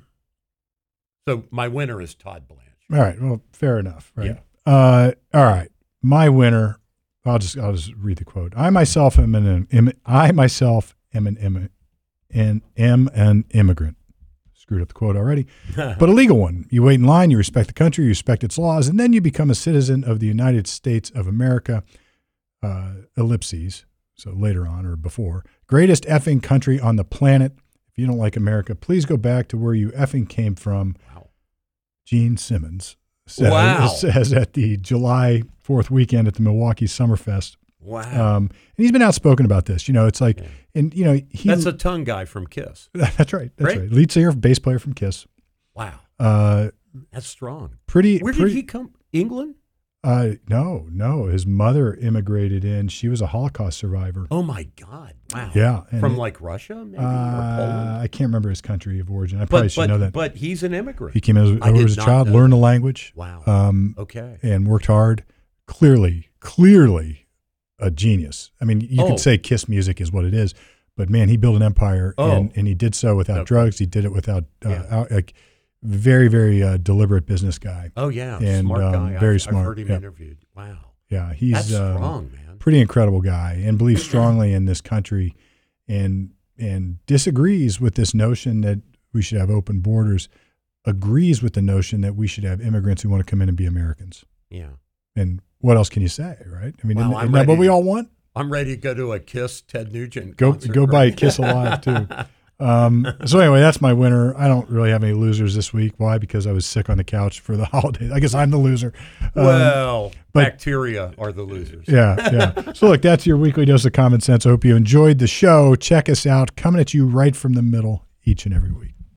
S2: So my winner is Todd Blanche.
S1: All right. Well, fair enough. Right. Yeah. Uh. All right. My winner. I'll just I'll just read the quote. I myself am an im, I myself am an im, and am an immigrant. Screwed up the quote already, but a legal one. You wait in line, you respect the country, you respect its laws, and then you become a citizen of the United States of America, uh, ellipses, so later on or before. Greatest effing country on the planet. If you don't like America, please go back to where you effing came from.
S2: Wow.
S1: Gene Simmons says,
S2: Wow.
S1: says at the July fourth weekend at the Milwaukee Summerfest.
S2: Wow.
S1: Um, and he's been outspoken about this. You know, it's like,
S2: Yeah.
S1: and you know, he.
S2: That's a tongue guy from Kiss.
S1: That's right. That's
S2: Right?
S1: right. Lead singer, bass player from Kiss.
S2: Wow.
S1: Uh,
S2: That's strong.
S1: pretty.
S2: Where
S1: pretty,
S2: did he come? England?
S1: Uh, no, no. His mother immigrated in. She was a Holocaust survivor.
S2: Oh, my God. Wow.
S1: Yeah. and
S2: From
S1: it-
S2: like Russia, maybe? or
S1: uh,
S2: Poland?
S1: I can't remember his country of origin. I probably
S2: But,
S1: should
S2: but,
S1: know that.
S2: but he's an immigrant.
S1: He came as,
S2: I
S1: over
S2: did
S1: as a
S2: not
S1: child,
S2: know
S1: learned the
S2: that.
S1: language,
S2: Wow.
S1: um,
S2: Okay.
S1: and worked hard. Clearly, clearly a genius. I mean, you
S2: Oh.
S1: can say Kiss music is what it is, but man, he built an empire,
S2: Oh.
S1: and, and he did so without
S2: No
S1: drugs. He did it without, uh,
S2: Yeah.
S1: out, like, very, very uh, deliberate business guy.
S2: Oh, yeah.
S1: and,
S2: smart
S1: um,
S2: guy.
S1: very
S2: I've,
S1: smart,
S2: I've heard him
S1: yeah.
S2: interviewed. Wow.
S1: Yeah, he's
S2: That's
S1: um,
S2: strong, man.
S1: pretty incredible guy, and believes strongly in this country, and and disagrees with this notion that we should have open borders. Agrees with the notion that we should have immigrants who want to come in and be Americans.
S2: Yeah.
S1: And what else can you say, right? I mean,
S2: Wow,
S1: isn't,
S2: I'm
S1: isn't that what
S2: ready
S1: we
S2: to-
S1: all want?
S2: I'm ready to go to a Kiss Ted Nugent
S1: Go
S2: concert.
S1: go buy
S2: right?
S1: Kiss Alive too. Um, so anyway, that's my winner. I don't really have any losers this week. Why? Because I was sick on the couch for the holidays. I guess I'm the loser. Um,
S2: Well,
S1: but-
S2: bacteria are the losers.
S1: yeah, yeah. So look, that's your weekly dose of common sense. I hope you enjoyed the show. Check us out. Coming at you right from the middle each and every week.